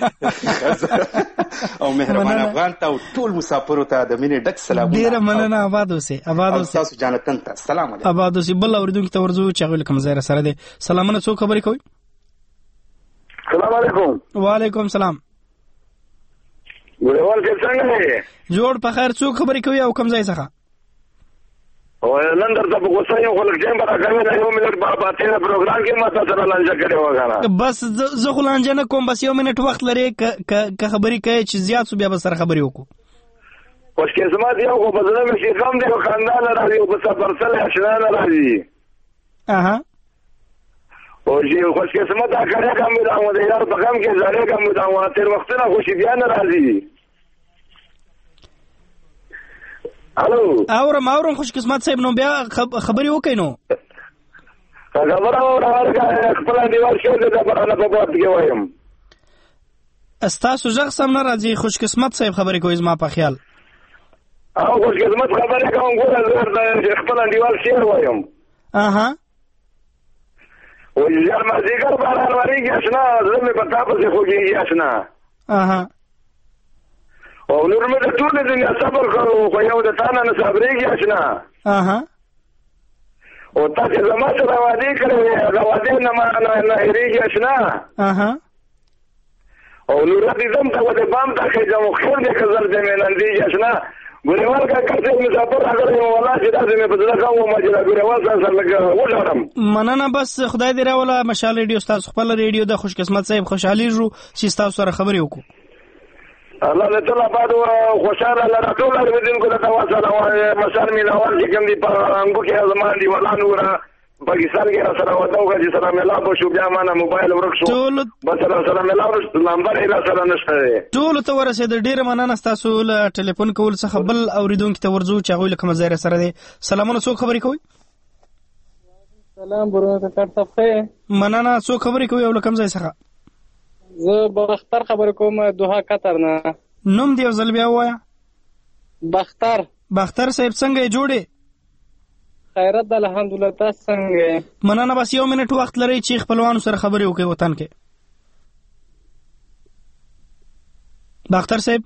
او مهربان افغان ته ټول مسافرو ته د مینې ډک سلامونه. ډیره مننه آباد اوسئ آباد اوسئ تاسو جانتن ته سلام علیکم. آباد اوسئ. بل اوریدونکو ته ورځو چې هغه کوم ځای سره دي سلامونه څوک خبرې کوي. السلام علیکم. وعلیکم السلام. ګورول کې څنګه جوړ په خیر څوک خبرې کوي او کوم ځای څخه او نن درته په غوسه یو خلک جام راغلی نه یو منټ بابا ته پروګرام کې ماته سره لانجه کړي وغیرہ بس زه خو لانجه نه کوم بس یو منټ وخت لري که خبرې کوي چې زیات سو بیا به سره خبرې وکړو. خوش قسمت یو خو بدله مې شي کم دی خاندان راځي او په سفر سره اشنا راځي اها او چې خوش قسمت اخره کوم دا و دی یار په کوم کې زړه کوم دا و تر وخت نه خوشي بیا نه راځي. الو اورم خوش قسمت صاحب نو بیا خبرې وکړئ نو خبره اورم خپل دیوال شو د برانه په باب کې وایم استاسو ځخ سم نه راځي خوش قسمت صاحب خبرې کوي زما په خیال او خوش قسمت خبرې کوم ګوره زه خپل دیوال شعر وایم اها او یار ما ذکر باران وريږي اسنا زه مې پتا پسې خوږي اسنا اها او نور مې د ټول دنیا صبر کړو خو یو د تانه نه صبرېږي اسنا اها او تاسو زما سره وعده کړې دا وعده نه هېرېږي اسنا اها او نور دې زم ته د بام ته کې جمع خیر دې کزر دې مې نندې اسنا ګورېوال کا کړې مسافر راغلی ولا چې دا مې په دغه کوم ماجرا ګورېوال سره لګ وډارم. مننه بس خدای دې راوله مشال ریډیو تاسو خپل ریډیو د خوش قسمت صاحب خوشحالي جو چې تاسو سره خبرې وکړو. الله دې ټول آباد او خوشاله لره ټول اوریدونکو ته تواصل مسار می نوال چې کوم دي په انګو کې ازمان دي ولا نور پاکستان کې سره وته چې سلام الله شو بیا معنا موبایل ورک شو بس سلام الله نمبر یې سره نشته ټول ته ورسېد. ډیر مننه تاسو له ټلیفون کول څخه بل اوریدونکو ته ورځو چې هغه کوم ځای سره دي سلامونه څوک خبرې کوي. سلام برونه کټ صفه مننه څوک خبرې کوي او کوم ځای څخه. زه بختر خبرې کوم دوحه قطر نه. نوم دی ځل بیا وایا. بختر صاحب څنګه جوړې خیرت الحمدلله تاسو څنګه. مننه بس یو منټ وخت لري چې خپلوانو سره خبرې وکړي وطن کې. بختر صاحب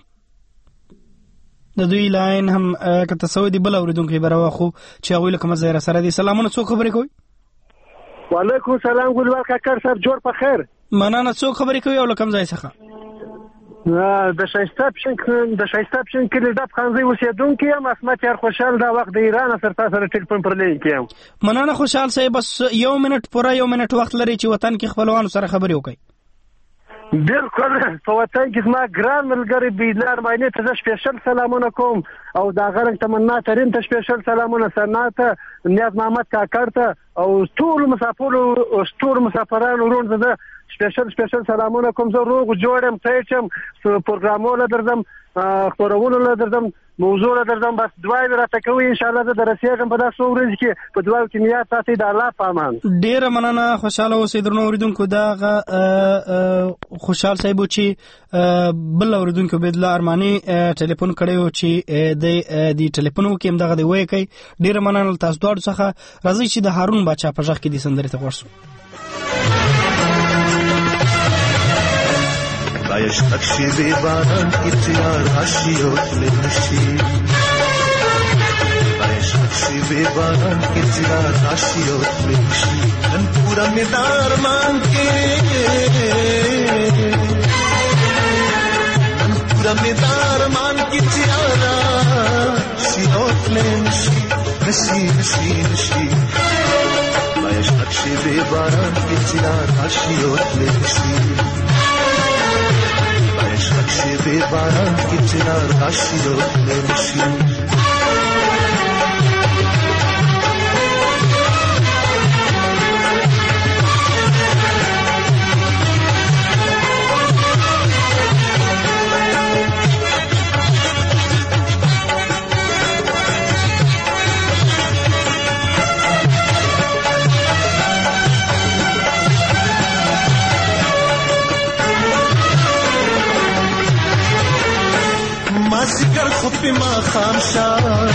د دوی لاین هم که تاسو دی بل اوریدونکو برابر خو چې هغه کوم ځای سره دي سلامونه څوک خبرې کوي. وعلیکم السلام ګلوال کاکړ صاحب جوړ په خیر. مننه څوک خبرې کوي او کوم ځای څخه. د شایسته پښین کې د خانزي اوسېدونکو یم اسمت یار خوشحال دا وخت د ایران سره سره ټلیفون پر لین کېم. مننه خوشحال صاحب بس یو منټ پوره یو منټ وخت لري چې وطن کې خپلوانو سره خبرې وکړي. بالکل په وطن کې زما ګران ملګری بیلار ماینه ته سپیشل سلامونه کوم او دا غرنګ تمنا ترين ته سپیشل سلامونه سناته نیاز محمد کاکړ ته او ټول مسافرانو ورون زده سپیشل سلامونه کوم زه روغ جوړم سېچم پروګرامونه درځم خبرونه درځم موضوع درځم بس دعای راته کوي ان شاء الله زه درسېږم په داسې ورځ کې په دعا کې میا تاسو د الله پامان. ډیر مننه خوشاله اوسئ درنو اوریدونکو دا خوشحال صاحب چې بل اوریدونکو بيد الله ارماني ټلیفون کړو چې د ټلیفون وکم دغه دی وای کوي. ډیر مننه تاسو دوړ څخه راځي چې د هارون بچا په ځخ کې د سندرې ته ورسو. بايش تكشي بباران اتيار هاشي وكل نشي بايش تكشي بے باران کے چرا راشی اور پریشی نن پورا میدار مان کے نن پورا میدار مان کے چرا راشی اور پریشی نشی نشی نشی باش نقشے بے باران کے چرا راشی اور پریشی باش نقشے بے باران کے چرا راشی اور پریشی مازیگر خو پی ما خام شا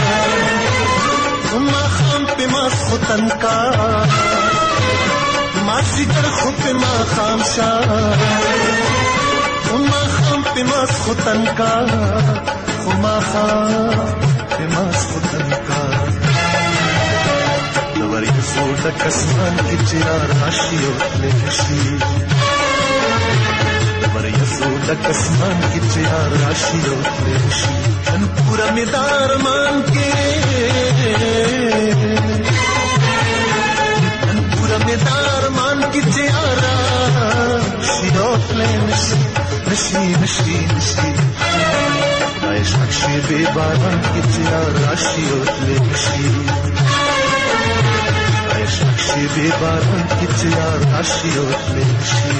ما خام پی ما خوتن کا مازیگر خو پی ما خام شا ما خام پی ما خوتن کا ما خام پی ما خوتن کا دوری زور کسمان کی چرا راشی اور نشی کسمان کی چرا راشی اور پریشی نن پورا میدار مان کے نن پورا میدار مان کی چرا راشی اور نشی نشی نشی نشی باش نقشے بے باران کی چرا راشی اور نشی باش نقشے بے باران کی چرا راشی اور نشی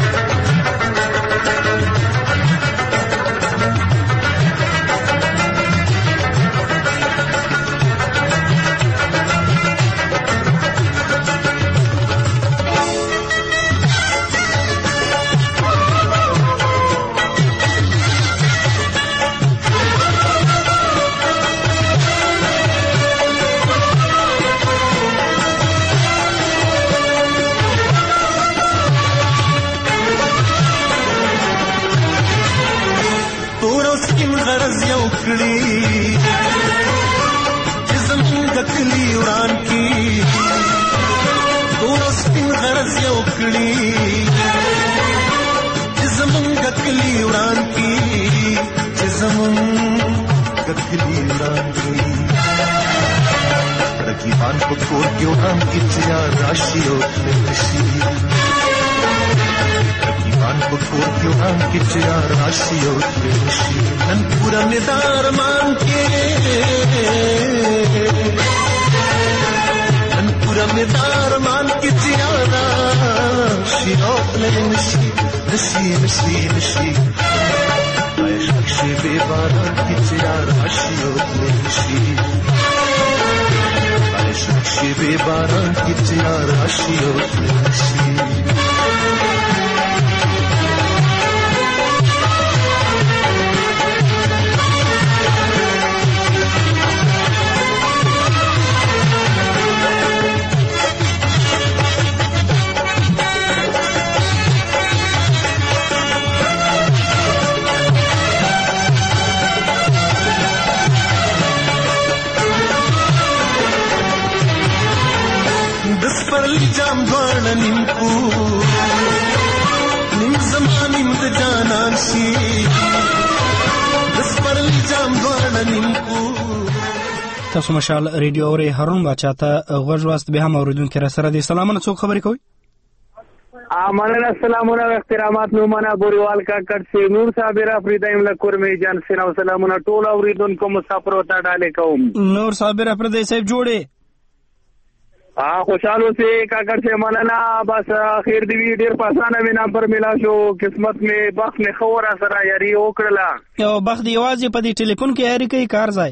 रकीबान को कोर क्यों नाम की चिया राशि और नशी रकीबान को कोर क्यों नाम की चिया राशि और नशी नन पूरा निदार मान के नन पूरा निदार मान की चिया राशि और नशी नशी नशी नशी नक्शे बेबारान की चिया राशि और नशी नक्शे बेबारान की चिया राशि और नशी जाम द्वाण निम्पू निम जमानिम द जानांशी दसपरली जाम द्वाण निम्पू تاسو مشال ریډیو اوري هارون باچا ته غوږ واست به هم اوریدونکو را سره دي سلامونه څوک خبرې کوي مننه سلامونه او احترامات نومانه بوریوال کا کټ سے نور صاحب را فریدایم لکور می جان سلام سلامونه ټول اوریدونکو مسافر وتا ډاله کوم نور صاحب را فریدای صاحب جوړه خوشحالوں سے کاکر سے منانا بس خیر دی ډیر پاسانه وینا پر ملا شو قسمت میں بخت نے خورا سره یاري وکړه یو بخت یوازې په دې ټلیفون کې یاري کوي کار ځای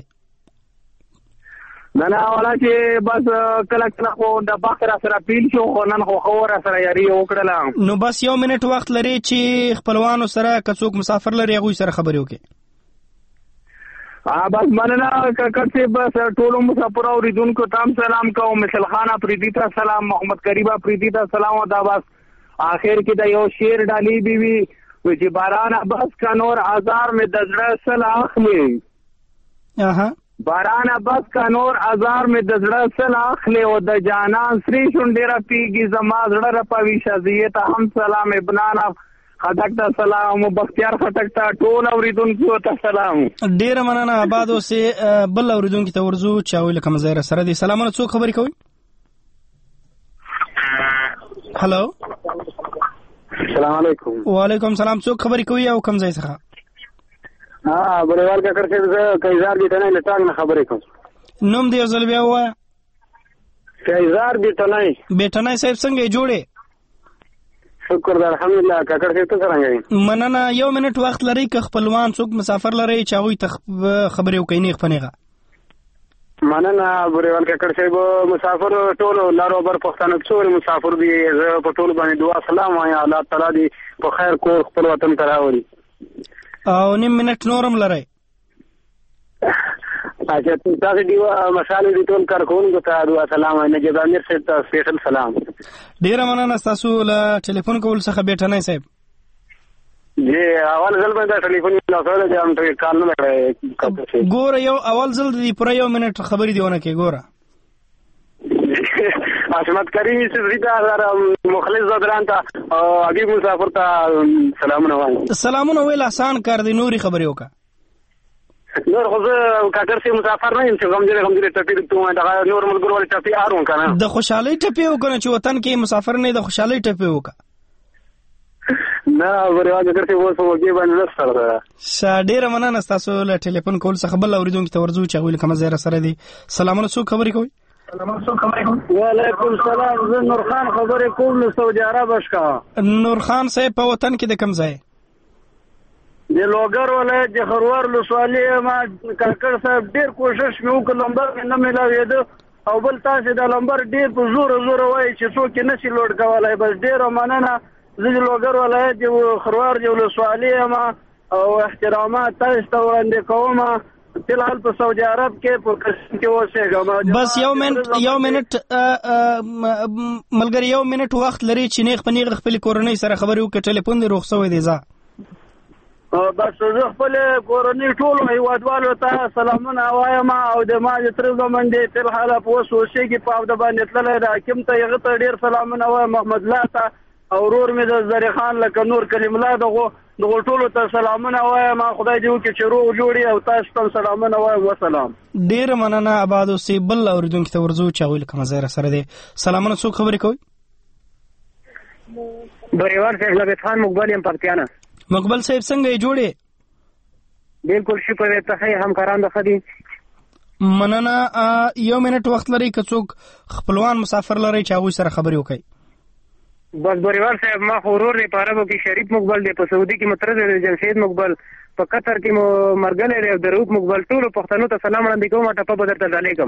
نه ولا چې بس کله کله خو د بخت را سره پیل شو خو نن خو خورا سره یاري وکړه نو بس یو منټ وخت لري چې خپلوانو سره کڅوک مسافر لري هغه سره خبرې وکړي بس مننا کاکر سے بس ټولو مسافر اوریدونکو تام سلام کوم مثل خان افریدی ته سلام محمد کریم افریدی ته سلام او دا بس اخر کې دا یو شعر ډالی بیوی چې باران بس کا نور آزار میں دزړه سل اخلي باران بس کا نور ازار می د زړه سل اخلي او د جانان سری شونډې را پیږي زما زړه را پوي شذیت هم سلام ابنانا خټک ته سلام بختیار خټک ته ټول اوریدونکو ته سلام. ډیر مننه آباد اوسې. بل اوریدونکو ته ورزو چاوي لکه مزایر سره دي. سلامونه څوک خبرې کوي؟ هلو السلام علیکم. وعلیکم سلام. څوک خبرې کوي او کوم ځای څخه؟ بریوال کاکړ صاحب زه کیزار بیټنۍ له ټاګ نه خبرې کوم. نوم دې یو ځل بیا ووایه. کیزار بیټنۍ. بیټنۍ صاحب څنګه یې جوړې؟ شکر ده الحمدلله. کاکړ صاحب ته څرنګه یې؟ مننه. یو منټ وخت لرئ که خپلوان څوک مسافر لرئ چې هغوی ته خبرې وکړئ نیغ په نیغه. مننه بریوال کاکړ صاحب. مسافر ټولو لارو بر پښتانه څومره مسافر دي زه په ټولو باندې دعا سلام وایم الله تعالی دې په خیر کور خپل وطن ته راولي. او نیم منټ نورم لرئ؟ اچھا تاسو دیو مشال دي ټول کارکونکو ته دعا سلام وایم. نجیب امیر صاحب ته سپیشل سلام. ډیره مننه تاسو له ټلیفون کول څخه بیٹنۍ صاحب. جی اول ځل باندې ټلیفون لا سره د ام ټری کال نه لګړې. ګوره یو اول ځل دی پر یو منټ خبرې دیونه کې ګوره. حشمت کریم سیدا مخلص زدران ته حبیب مسافر ته سلامونه وایم. سلامونه ویل آسان کار دی نوري خبرې وکړه. نور خو زه کاکر سي مسافر نه یم چې غمجن ټپي ته دا نور ملګرو ولې ټپي اړون کنه. د خوشحالي ټپي وکړه چې وطن کې مسافر نه د خوشحالي ټپي وکړه. نه ورواز کړې وو سو کې باندې نستره. ډیره مننه تاسو له ټلیفون کول څخه بل اوریدونکو ته ورزو چې ویل کوم زیره سره دي. سلامونه څوک خبرې کوي؟ وعلیکم السلام. زه نور خان خبرې کوم له سعودي عرب اشکا. نور خان صاحب په وطن کې د کوم ځای؟ د لوګر ولایت د خروار لسوالي ما کاکړ صاحب ډیر کوشش مې وکړ لمبر نه ملاوېده او بل تاسو د لمبر ډیر په زور وایي چې څوک نشي لوډ کولای. بس ډیر مننه. زه د لوګر ولایت د خروار د لسوالي ما او احترامات تاسو ته وړاندې کوم. فلحال په سعودي عرب کې په قسم کې اوسېږم. بس یو منټ ملګری یو منټ وخت لري چې نیغ په نیغ خپل کورنۍ سره خبرې وکړي. ټلیفون دې روغ شوی دی ځه. بس زه خپل کورنۍ ټولو هیوادوالو ته سلامونه وایم او د ما د تر زمن دی فلحال په اوسېږي په د باندې تللی د حکیم ته هغه ته ډیر سلامونه وایم. محمد الله ته او ورور مې د زری خان لکه نور کلیم الله دغه ټولو ته سلامونه وایم. خدای دې وکړي چې روغ جوړي او تاسو ته سلامونه وایم. وسلام. ډیر مننه آباد اوسې. بل اوریدونکو ته ورزو چې ویل کوم زیره سره دي. سلامونه څوک خبرې کوي؟ بریوال صاحب لبیت خان مقبل یم پکتیانا. مقبل صاحب څنګه یې جوړې؟ بالکل شکر دې ته همکاران د خدي. مننه. یو منټ وخت لري که څوک خپلوان مسافر لري چې هغوی سره خبرې وکړي. بس بریوال صاحب ما خورور دی په عربو کې شریف مقبل دی په سعودي کې مطرز دی جمشید مقبل په قطر کې مو مرګل دی دروغ مقبل ټول پښتنو ته سلام وړاندې کوم. ټپه بدر ته علیکم.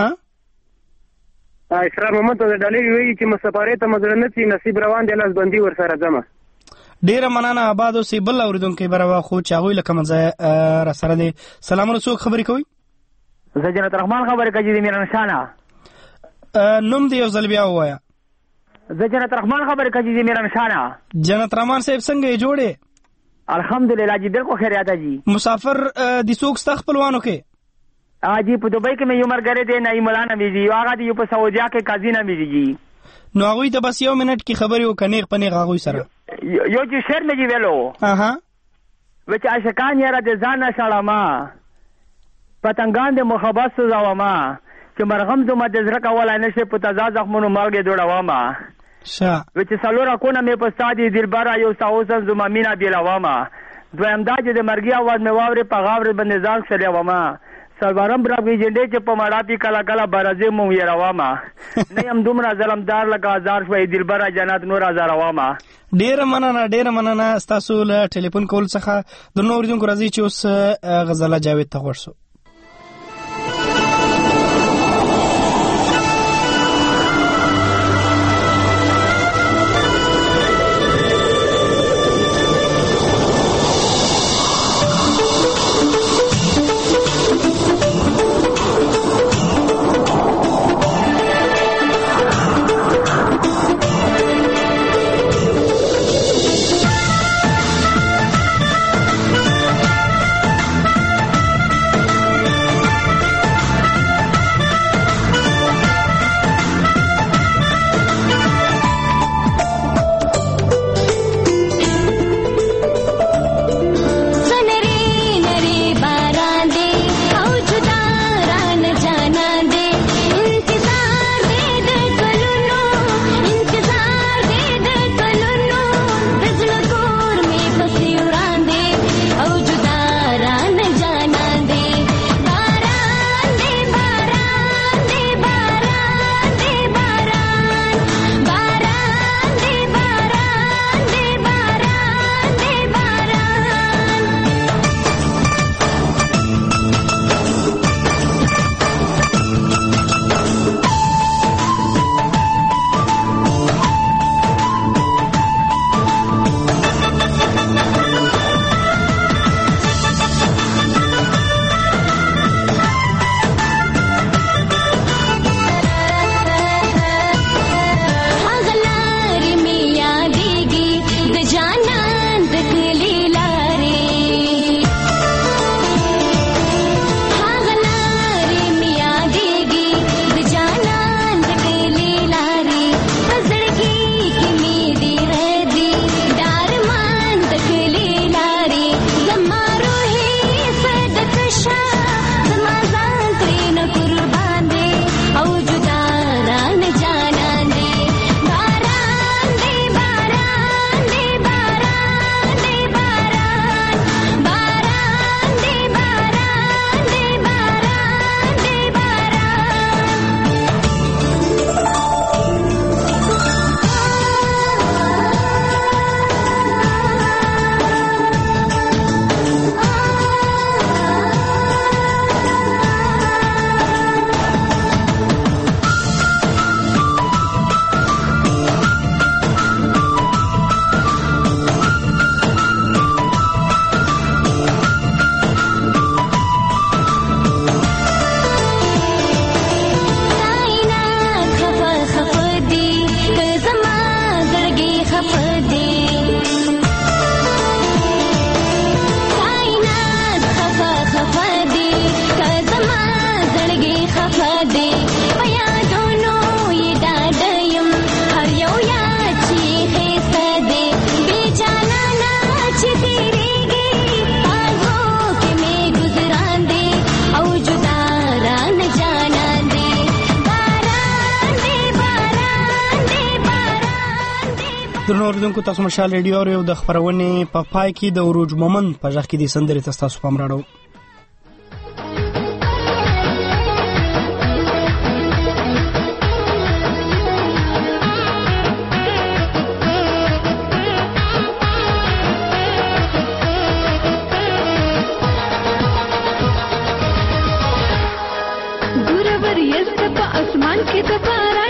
اسرار محمد ته ډالې وی چې مسافرې ته مزرنت نصیب روان دی لاس بندي ور سره ځم. ډیره مننه آباد اوسې. بل اوریدونکو بروا خو چې هغوی لکه مزه را سره دي. سلامونه څوک خبرې کوي؟ زه جنت رحمان خبرې کوي د میران شانه. نوم دې یو ځل بیا ووایه. زه جنت رحمان خبرې کوي د میران شانه. جنت رحمان صاحب څنګه یې جوړې؟ الحمدلله جی بالکل خیریات جی. مسافر د څوک ستا خپلوانو کې؟ جی په دوبۍ کې مې یو مرګره دی نعیم الله نومې جی. هغه دی په سعودیا کې قاضي نومې جی. نو هغوی ته بس یو منټ کې خبرې وکړه نیغ په نیغ هغوی سره. یو چې شعر مې جی ویلو وچ عاشقان یاره د ځان نه شړما پتنګان د محبت سوځوما چې مرغم زما د زړه کولای نشي په تازه زخمونو مالګې دوړوما. وچ څلور کونه مې په سادي دلبره یو ساوسن زما مینا بیلوما. دویم دا چې د مرګي आवाज مې واورې په غاور باندې ځان سلیوما. سلوارم برابرې جنډې چې په مړاپی کلا کلا برازه مو یراوما. نه هم دومره ظلمدار لکه هزار شوي دلبره جنت نور هزارواما. ډیره مننه تاسو له ټلیفون کول څخه د نور دونکو راځي چې اوس غزاله جاوید ته غوښ شو. درنو اوریدونکو تاسو مشال ریډیو اورئ د خبرونې په پای کې د عروج مومن په ځخ کې د سندرې تاسو پام راړو. ګورور یست په اسمان کې د باران